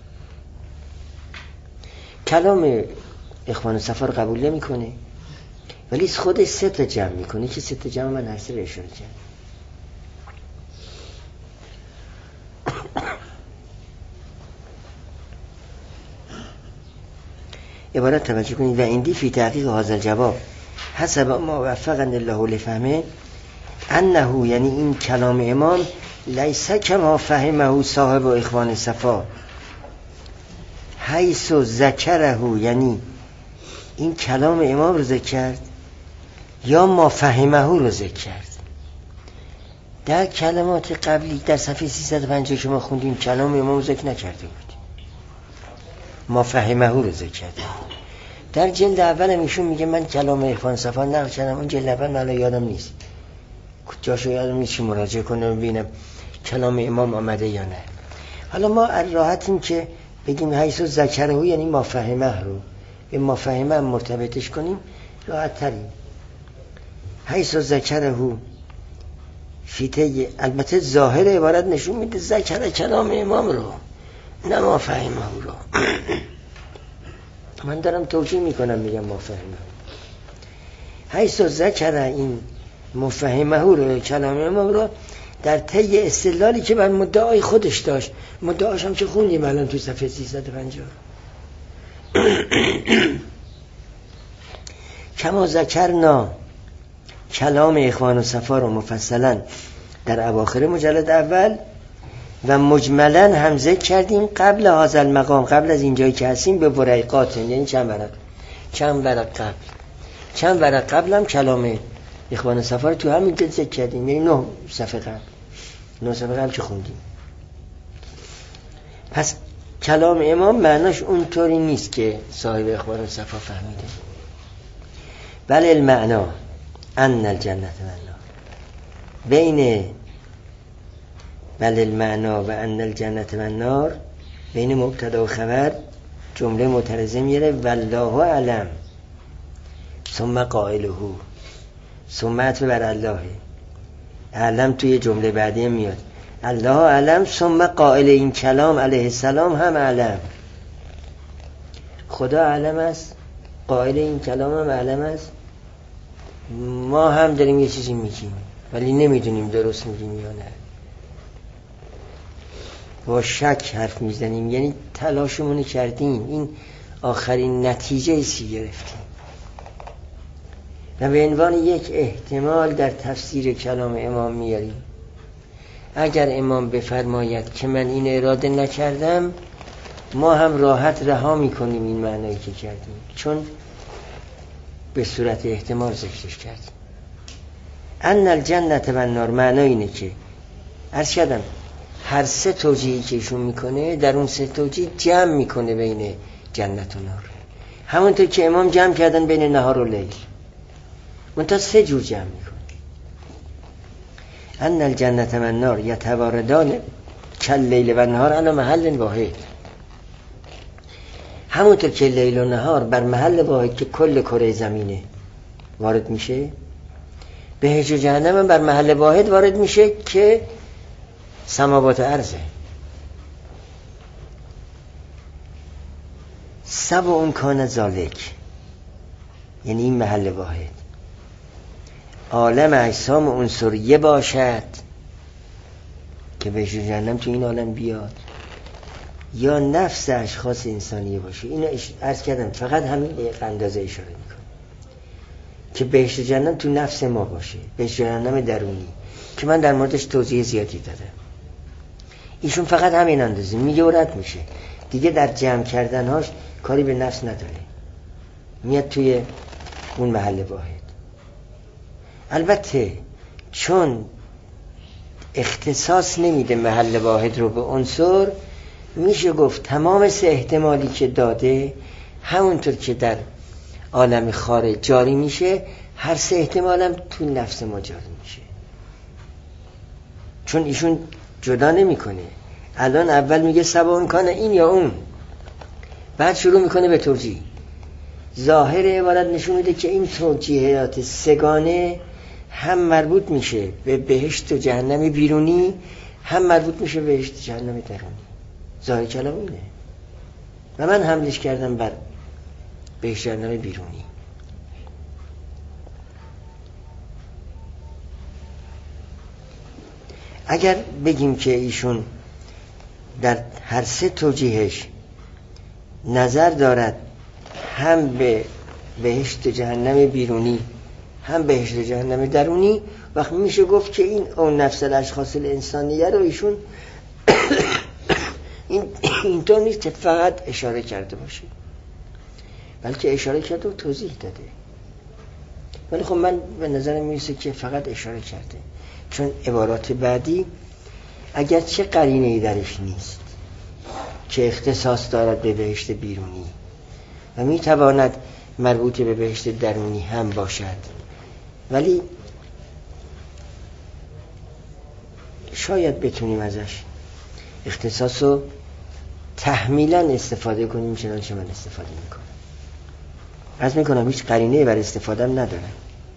کلام اخوان الصفا رو قبول نمیکنه ولی خود سه تا جمع میکنه که سه تا جمع من هر سه رو اشاره کردم. عبارت توجه کنید و اندی فی تحقیق هذا الجواب حسب ما وفقنا الله لفهمه انه، یعنی این کلام امام لیس کما فهمه صاحب اخوان الصفا حیث ذکره، یعنی این کلام امام رو ذکر کرد یا ما فهمه رو ذکر کرد. در کلمات قبلی در صفحه سیصد و پنجاه که ما خوندیم کلام امام ذکر نکرده بود، ما فهمه رو ذکر کرده. در جلد اول ایشون میگه من کلام اخوان صفا نقل کردم. اون جلد اول من یادم نیست جاشو یادم نیست که مراجعه کنم ببینم کلام امام آمده یا نه. حالا ما راحتیم که بگیم حیث ذکره یعنی ما فهمه رو به ما فهمه مرتبطش کنیم، راحت تریم. حیث ذکره فیته، البته ظاهر عبارت نشون میده ذکر کلام امام رو نه ما فهمه رو. من دارم توجیه میکنم میگم ما فهمه. حیث ذکر این مفهمه رو کلام امام رو در طی استدلالی که بر مدعای خودش داشت، مدعاش هم که خوندیم الان تو صفحه سیصد و پنجاه. کما ذکرنا کلام اخوان و صفا رو مفصلا در اواخر مجلد اول و مجملا هم ذکر کردیم قبل هذا المقام، قبل از اینجایی که هستیم به ورقات، یعنی چند ورق چند ورق قبل چند ورق قبل هم کلام اخوان و صفا رو تو همین جلد ذکر کردیم، یعنی نه صفحه قبل نه صفحه قبل که خوندیم. پس کلام امام معناش اونطوری نیست که صاحب اخوان و صفا فهمیده، بل المعنا ان الجنت و النار بین بل المعنا و ان الجنت و النار بین مبتدا و خبر جمله معترضه میره والله اعلم ثم قائله ثم عطف بر الله، اعلم توی جمله بعدی میاد الله اعلم ثم قائل این کلام علیه السلام هم اعلم، خدا اعلم است، قائل این کلام هم اعلم است. ما هم داریم یه چیزی میگیم ولی نمیدونیم درست میگیم یا نه، با شک حرف میزنیم، یعنی تلاشمون کردیم این آخرین نتیجه ایسی گرفتیم و به عنوان یک احتمال در تفسیر کلام امام میاریم. اگر امام بفرماید که من این اراده نکردم، ما هم راحت رها میکنیم این معنایی که کردیم، چون به صورت احتمال ذکرش کردیم. ان الجنت و النار معنی اینه که عرض کردم هر سه توجیهی که ایشون میکنه در اون سه توجیه جمع میکنه بین جنت و نار، همونطور که امام جمع کردن بین نهار و لیل، منتها سه جور جمع میکنه. ان الجنت و النار یتواردان کل لیل و نهار علی محل واحد، همونطور که لیل و نهار بر محل واحد که کل کره زمینه وارد میشه، بهشت و جهنم هم بر محل واحد وارد میشه که سماوات و ارضه. سب اون کان ذالک یعنی این محل واحد، عالم اجسام عنصریه باشد که بهشت و جهنم تو این عالم بیاد، یا نفس اشخاص انسانیه باشه. اینو عرض کردم فقط همین یک اندازه اشاره میکنه که بهشت و جهنم تو نفس ما باشه، بهشت و جهنم درونی که من در موردش توضیح زیادی دادم. ایشون فقط همین اندازه میگه و رد میشه دیگه، در جمع کردنهاش کاری به نفس نداره، میاد توی اون محل واحد. البته چون اختصاص نمیده محل واحد رو به عنصر، میشه گفت تمام سه احتمالی که داده همونطور که در عالم خارج جاری میشه، هر سه احتمالم تو نفس ما جاری میشه، چون ایشون جدا نمیکنه. الان اول میگه سبا امکانه این یا اون، بعد شروع میکنه به توجیه. ظاهر عبارت نشون میده که این توجیهات سگانه هم مربوط میشه به بهشت و جهنم بیرونی، هم مربوط میشه به بهشت و جهنم درونی. ظاهر کلام اینه و من حملش کردم بر بهشت و جهنم بیرونی. اگر بگیم که ایشون در هر سه توجیهش نظر دارد هم به بهشت و جهنم بیرونی هم بهشت و جهنم درونی، وقت میشه گفت که این اون نفس الاشخاص الانسانیه رو ایشون این اینطور نیست که فقط اشاره کرده باشه، بلکه اشاره کرده و توضیح داده. ولی خب من به نظرم میرسه که فقط اشاره کرده، چون عبارات بعدی اگر چه قرینه‌ای درش نیست که اختصاص دارد به بهشت بیرونی و میتواند مربوط به بهشت درونی هم باشد، ولی شاید بتونیم ازش اختصاص رو تحمیلا استفاده کنیم چنانچه من استفاده میکنم. عرض میکنم هیچ قرینه بر استفادهم ندارم.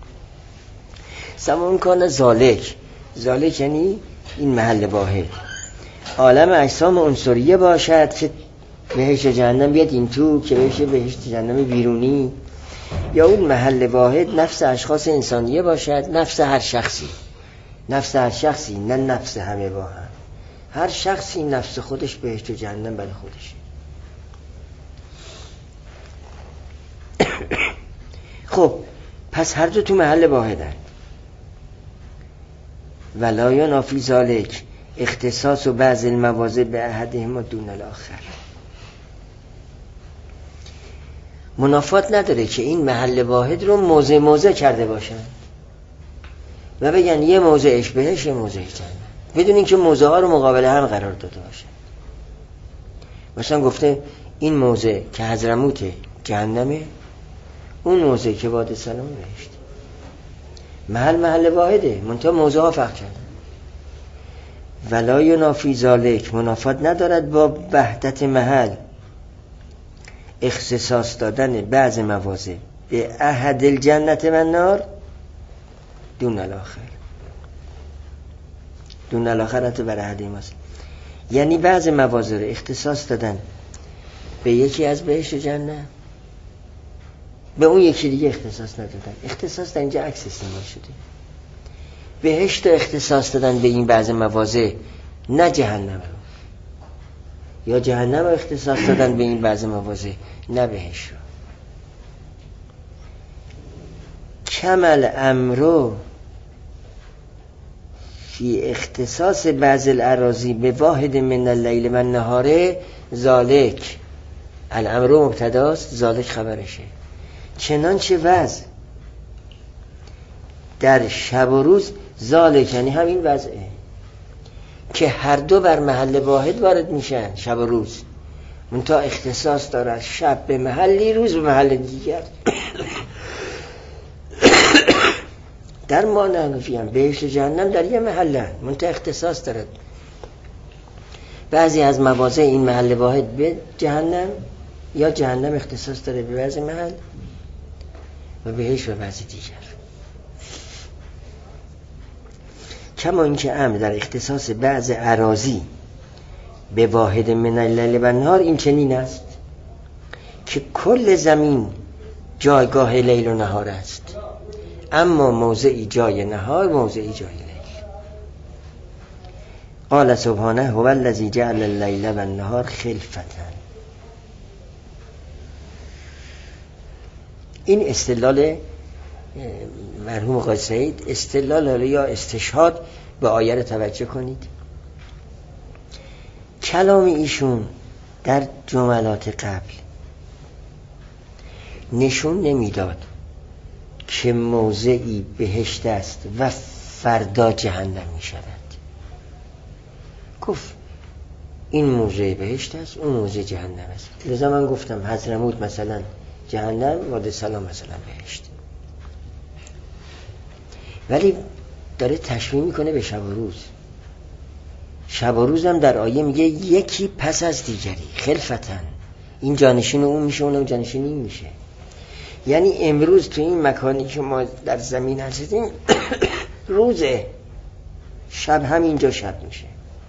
سمون کنه زالک، زالک یعنی این محل واحد، عالم اجسام عنصریه باشد که بهشت جهنم بیاد این تو که بشه بهشت جهنم بیرونی، یا اون محل واحد نفس اشخاص انسانیه باشد، نفس هر شخصی، نفس هر شخصی نه نفس همه با هم، هر شخصی نفس خودش بهشت و جهنم برای خودش. خب پس هر دو تو محل واحدن. ولا ینافی ذالک اختصاص و بعض المواضع به احدهما دون الاخر. منافات نداره که این محل واحد رو موضع موضع کرده باشن و بگن یه موضعش بهش یه موضعش جهنم، بدون اینکه موضع ها رو مقابل هم قرار داده باشه. مثلا گفته این موضع که حضرموت جهنمه، اون موضع که وادی سلام بهشت. محل محل واحده، منتها موضع ها فرق کرده. ولا ینافی ذالک منافات ندارد با وحدت محل اختصاص دادن بعض مواضع به احد الجنت و النار دون الاخر. دون الاخر حتی بر احد ماست، یعنی بعض مواضع رو اختصاص دادن به یکی از بهشت جنت، به اون یکی دیگه اختصاص ندادن. اختصاص در اینجا عکس استعمال شده. بهشت اختصاص دادن به این بعض مواضع، نه جهنم رو، یا جهنم رو اختصاص دادن به این بعض مواضع، نه بهشت رو. کمل امرو فی اختصاص بعض الاراضی به واحد من اللیل و النهار ذالک. الامرو مبتداست، ذالک خبرشه. چنانچه وضع در شب و روز، ذالک یعنی همین وضعه که هر دو بر محل واحد وارد میشن، شب و روز، منتها اختصاص دارد شب به محلی، روز به محل دیگر. در ما نگفیم بهشت جهنم در یه محله، منتها اختصاص دارد بعضی از مواضع این محل واحد به جهنم، یا جهنم اختصاص داره به بعضی محل و بهشت به بعضی دیگر. کما اینکه امر در اختصاص بعض اراضی به واحد من اللیل و النهار این چنین است که کل زمین جایگاه لیل و نهار است، اما موضعی جای نهار، موضعی جای لیل. قال سبحانه هو الذی جعل اللیل و النهار خلفة. این استدلال مرحوم قاضی سعید، استدلال یا استشهاد به آیه رو توجه کنید. کلام ایشون در جملات قبل نشون نمیداد که موضعی بهشت است و فردا جهنم می شود. گفت این موضع بهشت است، اون موضع جهنم است. لذا من گفتم حضرموت مثلا جهنم، وادی سلام مثلا بهشت. ولی داره تشبیه میکنه به شب و روز. شب و روز هم در آیه میگه یکی پس از دیگری، خلفتن. این جانشین اون میشه، اون جانشین این میشه. یعنی امروز تو این مکانی که ما در زمین هستیم روزه، شب هم اینجا شب میشه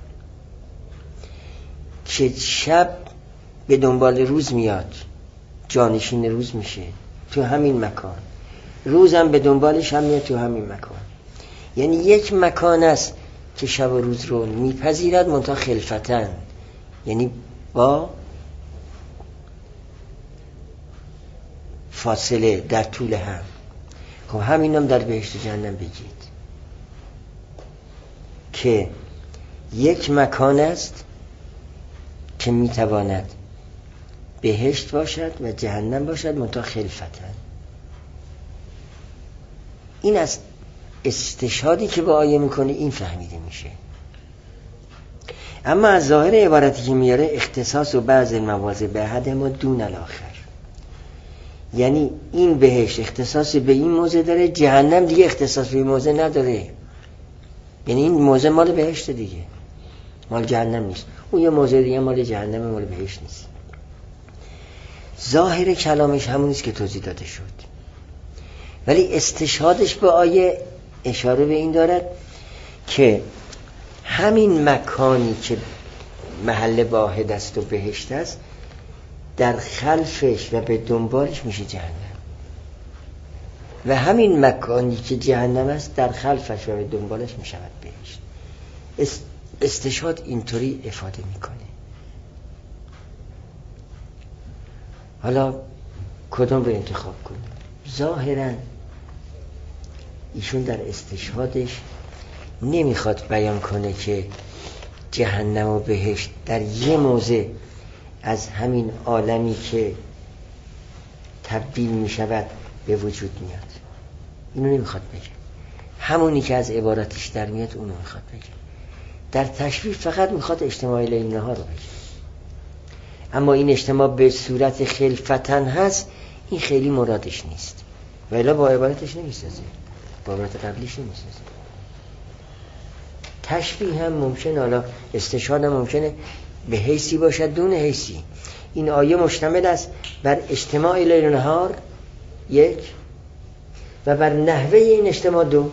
که شب به دنبال روز میاد، جانشین روز میشه تو همین مکان، روزم به دنبالش هم میاد تو همین مکان. یعنی یک مکان است که شب و روز رو میپذیرد، منتها خلفتن، یعنی با فاصله در طول هم. خب همینم در بهشت جهنم بگید که یک مکان است که میتواند بهشت باشد و جهنم باشد، منتها خلفتن. این از استشهادی که با آیه میکنه این فهمیده میشه. اما از ظاهر عبارتی که میاره اختصاص و بعض المواضع به حد ما دون الاخر، یعنی این بهشت اختصاص به این موضع داره، جهنم دیگه اختصاص به این موضع نداره. یعنی این موضع مال بهشت دیگه، مال جهنم نیست. اون یه موضع دیگه مال جهنم، مال بهشت نیست. ظاهر کلامش همونیست که توضیح داده شد، ولی استشهادش به آیه اشاره به این دارد که همین مکانی که محل واحد است و بهشت است، در خلفش و به دنبالش میشه جهنم، و همین مکانی که جهنم است در خلفش و به دنبالش میشود بهشت. استشهاد اینطوری افاده میکنه. حالا کدوم رو انتخاب کنیم؟ ظاهراً ایشون در استشهادش نمیخواد بیان کنه که جهنم و بهشت در یه موضع از همین عالمی که تبدیل میشود به وجود میاد. اینو نمیخواد بگه. همونی که از عبارتش در میاد اونو میخواد بگه. در تشبیه فقط میخواد اجتماع لیل نهار رو بگه. اما این اجتماع به صورت خلفتن هست، این خیلی مرادش نیست، ولی با عبارتش نمیسازه، با عبارت قبلیش نمیسازه. تشبیه هم ممکنه، حالا استشهاد هم ممکنه به حیثی باشد دون حیثی. این آیه مشتمل است بر اجتماع لیل و نهار یک، و بر نحوه این اجتماع دو.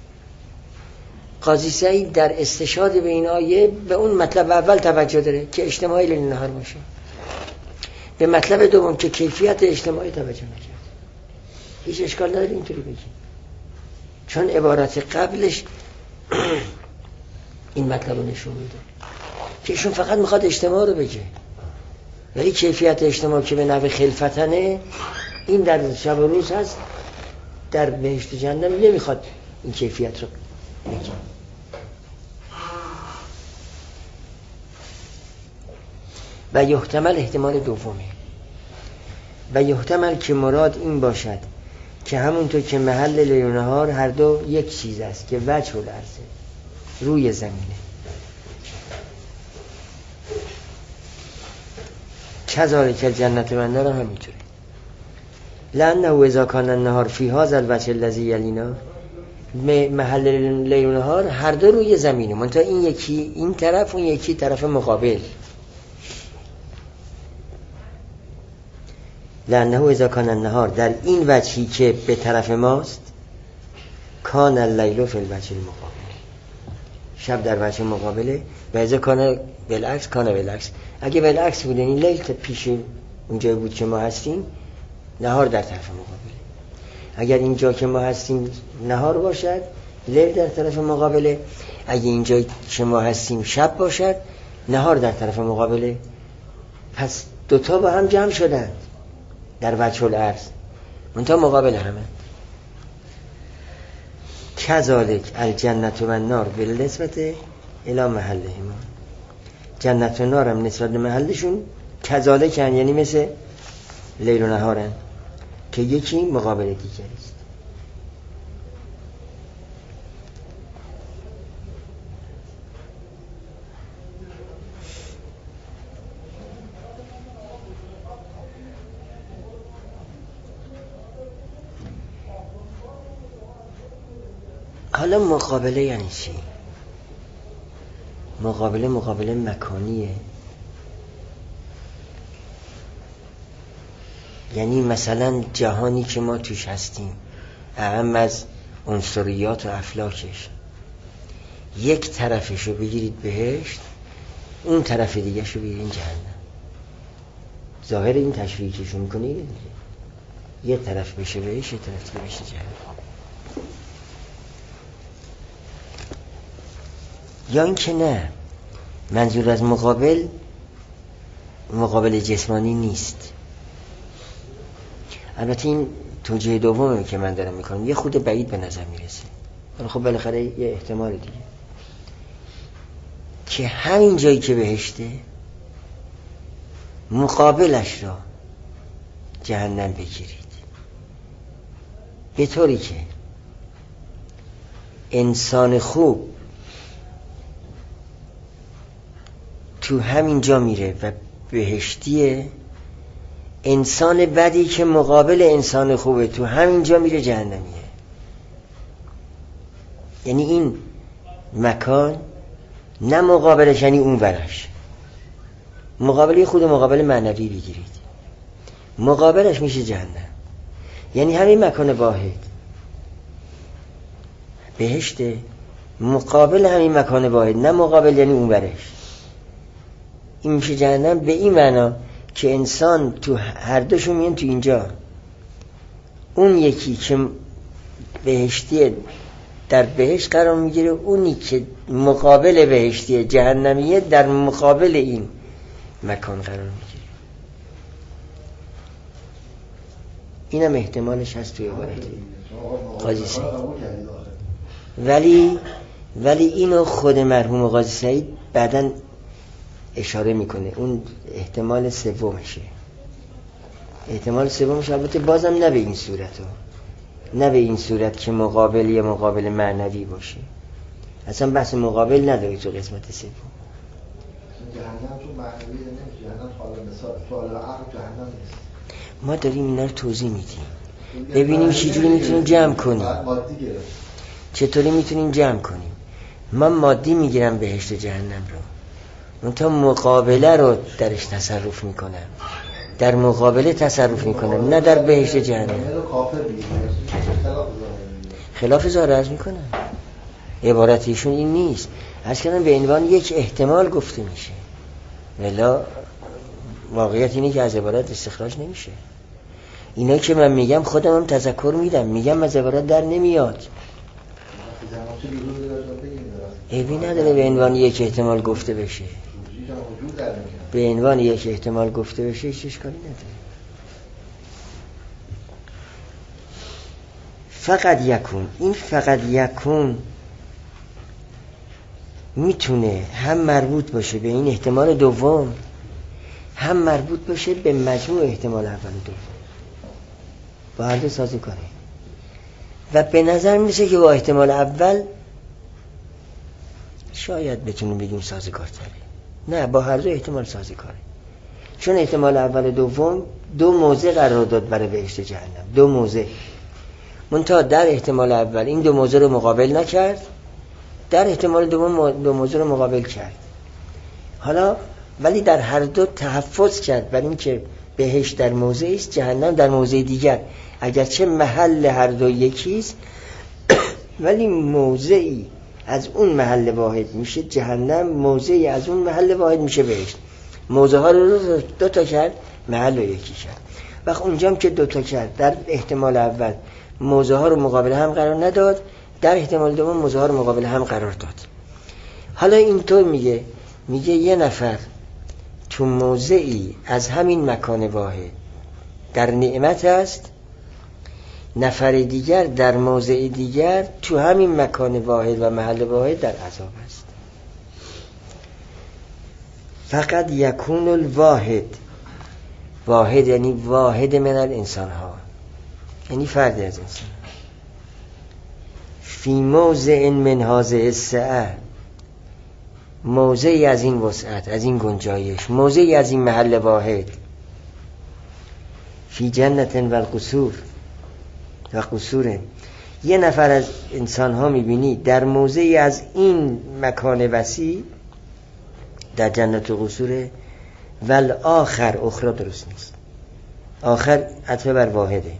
قاضی سعید در استشهاد به این آیه به اون مطلب اول توجه داره که اجتماع لیل و نهار باشه، به مطلب دوم که کیفیت اجتماعی توجه نکرد. هیچ اشکال نداره اینطوری بگیم، چون عبارت قبلش این مطلب رو نشون میده که ایشون فقط میخواد اجتماع رو بگه، ولی کیفیت اجتماع که به نحو خلفتنه، این در شب و روز هست، در بهشت جهنم نمیخواد این کیفیت رو بگه. و یحتمل احتمال دومه، و یحتمل که مراد این باشد که همونطور که محل لیل و نهار هر دو یک چیز است که وجه الارض روی زمینه، کذالک الجنت و النار همینطوره. لانه اذا کان النهار فی هذا الوجه الذی یلینا، محل لیل و نهار هر دو روی زمینه، منتها این یکی این طرف، اون یکی طرف مقابل. لانه اذا کان النهار، در این وجهی که به طرف ماست، کان اللیل فی الوجه المقابل، شب در وجه مقابله. و اذا کان بالعکس، کان بالعکس، اگه بالعکس بود این لیل پیش اونجا بود که ما هستیم، نهار در طرف مقابله. اگر اینجا که ما هستیم نهار باشد، لیل در طرف مقابله. اگه اینجا که ما هستیم شب باشد، نهار در طرف مقابله. پس دوتا با هم جمع شدند در وجه الارض، منتها مقابل همه. کذالک الجنت و النار بالنسبت الی محلهما، جنت و نار هم نسبت به محلشون کذالک هن، یعنی مثل لیل و نهارن که یکی مقابل دیگری است. حالا مقابله یعنی چی؟ مقابله مقابله مکانیه، یعنی مثلا جهانی که ما توش هستیم، اهم از عنصریات و افلاکش، یک طرفشو بگیرید بهشت، اون طرف دیگه شو بگیرید جهنم. ظاهر این تشریحی که شو میکنی دیگه، یک طرف بشه بهشت، یک طرف دیگه بشه جهنم. یا این که نه، منظور از مقابل مقابل جسمانی نیست. البته این توجیه دومه که من دارم میکنم، یه خود بعید به نظر میرسه، ولی خب بالاخره یه احتمال دیگه، که همین جایی که بهشته مقابلش را جهنم بگیرید، به طوری که انسان خوب تو همین جا میره و بهشتیه، انسان بدی که مقابل انسان خوبه تو همین جا میره جهنمیه. یعنی این مکان نه مقابلش، یعنی اون برش مقابلی خود مقابل معنوی بگیرید، مقابلش میشه جهنم. یعنی همین مکان واحد بهشته، مقابل همین مکان واحد نه مقابل یعنی اون برش، این میشه جهنم. به این معنا که انسان تو هر دوشون میان تو اینجا. اون یکی که بهشتیه در بهشت قرار میگیره، اونی که مقابل بهشتیه جهنمیه در مقابل این مکان قرار میگیره. اینم احتمالش هست توی عبارت قاضی سعید. ولی ولی اینو خود مرحوم قاضی سعید بعداً اشاره میکنه، اون احتمال سومشه. احتمال سومش البته بازم نه به این صورت ها، نه به این صورت که مقابل یا مقابل معنوی باشه. اصلا بحث مقابل نداره تو قسمت سوم. جهنم تو معنوی نمیشه، جهنم حالا مثال تو حالا عقل جهنم نیست. ما داریم اینا رو توضیح میدیم ببینیم چجوری میتونیم جمع کنیم، چطوری میتونیم جمع کنیم. من مادی میگیرم بهشت جهنم رو، اون تا مقابله رو درش تصرف میکنم، در مقابله تصرف میکنم، نه در بهشت جهنم. خلاف ظاهر عرض میکنم، عبارت ایشون این نیست. عرض کردم به عنوان یک احتمال گفته میشه، ولی واقعیت اینه که از عبارت استخراج نمیشه. اینا که من میگم خودم هم تذکر میدم، میگم از عبارت در نمیاد، عیبی نداره به عنوان یک احتمال گفته بشه، به عنوان یک احتمال گفته بشه هیچ اشکالی نداره. فقط یکون، این فقط یکون میتونه هم مربوط باشه به این احتمال دوم، هم مربوط باشه به مجموع احتمال اول و دوم، با هر دو سازگاره. و به نظر میرسه که با احتمال اول شاید بتونیم بگیم سازگارتره، نه با هر دو احتمال سازگاره. چون احتمال اول و دوم دو موضع قرار داد برای بهشت جهنم، دو موضع. منتها در احتمال اول این دو موضع رو مقابل نکرد، در احتمال دوم دو موضع رو مقابل کرد. حالا ولی در هر دو تحفظ کرد بر این که بهشت در موضعی است، جهنم در موضع دیگر. اگرچه محل هر دو یکیست ولی موضعی از اون محل واحد میشه جهنم، موضعی از اون محل واحد میشه بهشت. موضع ها رو دو تا کرد، محل رو یکی کرد. وقت اونجا هم که دو تا کرد، در احتمال اول موضع ها رو مقابل هم قرار نداد، در احتمال دوم موضع ها رو مقابل هم قرار داد. حالا اینطور میگه میگه یه نفر تو موضعی از همین مکان واحد در نعمت است، نفر دیگر در موضع دیگر تو همین مکان واحد و محل واحد در عذاب است. فقط یکون الواحد، واحد یعنی واحد من الانسان ها، یعنی فردی از انسان، فی موضع من هذه السعه، موضعی از این وسعت، از این گنجایش، موضعی از این محل واحد، فی جنت و القصور و قصور. یه نفر از انسان ها میبینی در موضعی از این مکان وسیع در جنت و قصوره، ول آخر، اخرى درست نیست، آخر عطف بر واحده،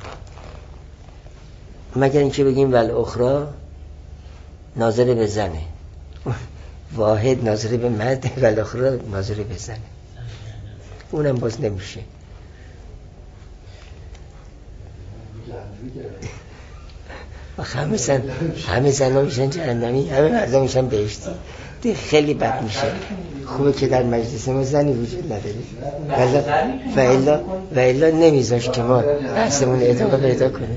مگر اینکه بگیم ول اخرى ناظر به زنه، واحد ناظر به مرد، ول اخرى ناظر به زنه، اونم باز نمیشه. همه زن همه زن‌ها میشن جهنمی، همه مردا میشن بهشتی. دی خیلی بد میشه. خوبه که در مجلس ما زنی وجود نداره، و الا و الا نمیذاش که ما بحثمون ادامه پیدا کنه.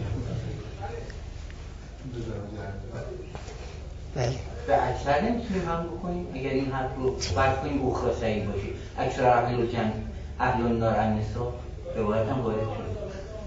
بله. به اکثر نمیتونیم هم بکنیم اگر این حرف رو فرض کنیم اخرى صحیح باشه، اکثر اهل الجنه اهل النار النساء، روایت هم وارد شده.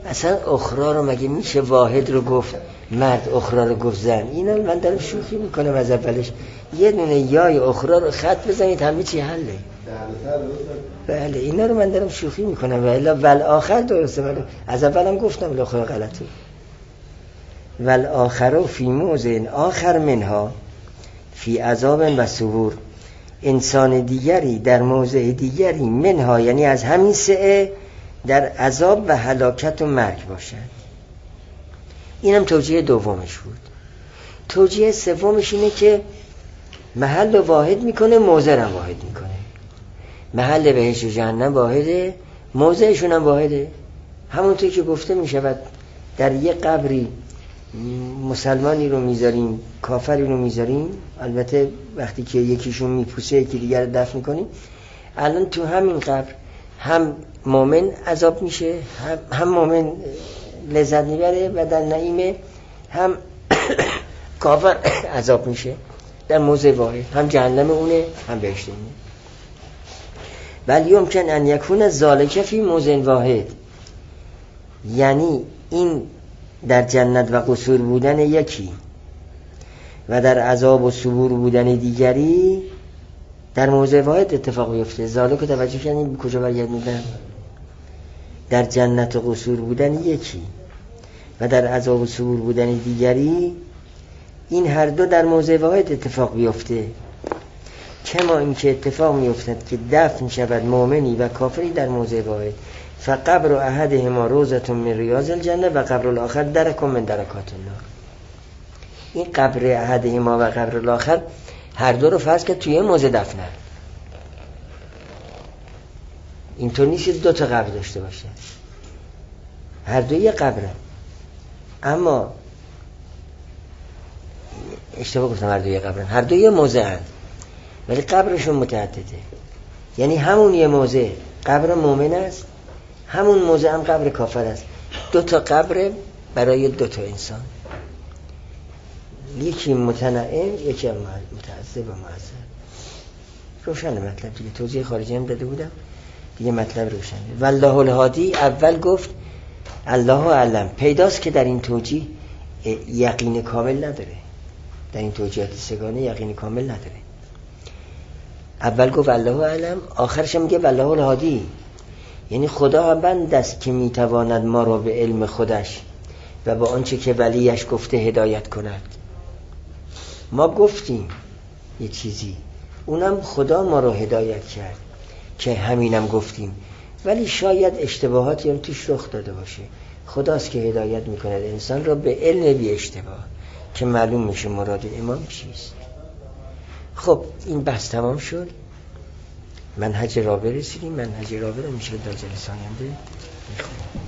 اصلا اخرا رو مگه میشه واحد رو گفت مرد، اخرا رو گفت زن؟ اینا من دارم شوخی میکنم از اولش. یه دونه یای اخرا رو خط بزنید همه چی حله. بله اینا رو من دارم شوخی میکنم. ولی ول آخر درسته، ولی از اولم گفتم الاخر غلطه. ول آخر فی موضع آخر منها فی عذاب و صبور، انسان دیگری در موضع دیگری منها یعنی از همین سعه در عذاب و هلاکت و مرگ باشد. اینم توجیه دومش بود. توجیه سومش اینه که محل واحد میکنه، موضع هم واحد میکنه. محل بهشت و جهنم واحده، موضعشون هم واحده. همونطور که گفته میشود در یه قبری مسلمانی رو میذاریم، کافری رو میذاریم، البته وقتی که یکیشون میپوسه یکی دیگر رو دفن کنیم، الان تو همین قبر هم مؤمن عذاب میشه، هم, هم مؤمن لذت میبره و در نعیم، هم کافر عذاب میشه در موضع واحد، هم جهنم اونه هم بهشت اونه. ولی یمکن ان یکون ذالک فی موضع واحد، یعنی این در جنت و قصور بودن یکی و در عذاب و صبور بودن دیگری در موضع واحد اتفاق بیفته. ذالک رو توجه کنید به کجا برگردوندن؟ در جنت و قصور بودن یکی و در عذاب و صبور بودن دیگری، این هر دو در موضع واحد اتفاق بیفته. کما این که اتفاق میافتد که دفن شود مؤمنی و کافری در موضع واحد، فقبر احدهما روضة من ریاض الجنه و قبر الاخر درک من درکات النار. این قبر احدهما و قبر الاخر هر دو رو فرض کرد توی موضع دفنه. اینطور نیست دو تا قبر داشته باشه، هر دو یه قبره. اما اشتباه گفتم، هر دو یه قبرن، هر دو یه موضع هست ولی قبرشون متعدده. یعنی همون یه موضع قبر مؤمن است، همون موضع هم قبر کافر است. دو تا قبر برای دو تا انسان، یکی متنعم یکی متعذب و معذب. روشن مطلب دیگه، توضیح خارجی هم داده بودم دیگه، مطلب روشنه. والله الهادی اول گفت الله اعلم، پیداست که در این توجیه یقین کامل نداره، در این توجیهات سگانه یقین کامل نداره. اول گفت الله اعلم، آخرش هم میگه والله الهادی، یعنی خدا بند است که میتواند ما را به علم خودش و با آنچه که ولیش گفته هدایت کند. ما گفتیم یه چیزی، اونم خدا ما را هدایت کرد که همینم گفتیم، ولی شاید اشتباهاتی هم توش رخ داده باشه. خداست که هدایت میکند انسان را به علم بی اشتباه که معلوم میشه مراد امام چیست. خب این بحث تمام شد. منهج رابع رسیدیم. منهج رابع رو میشه در جلسه آینده میخونیم.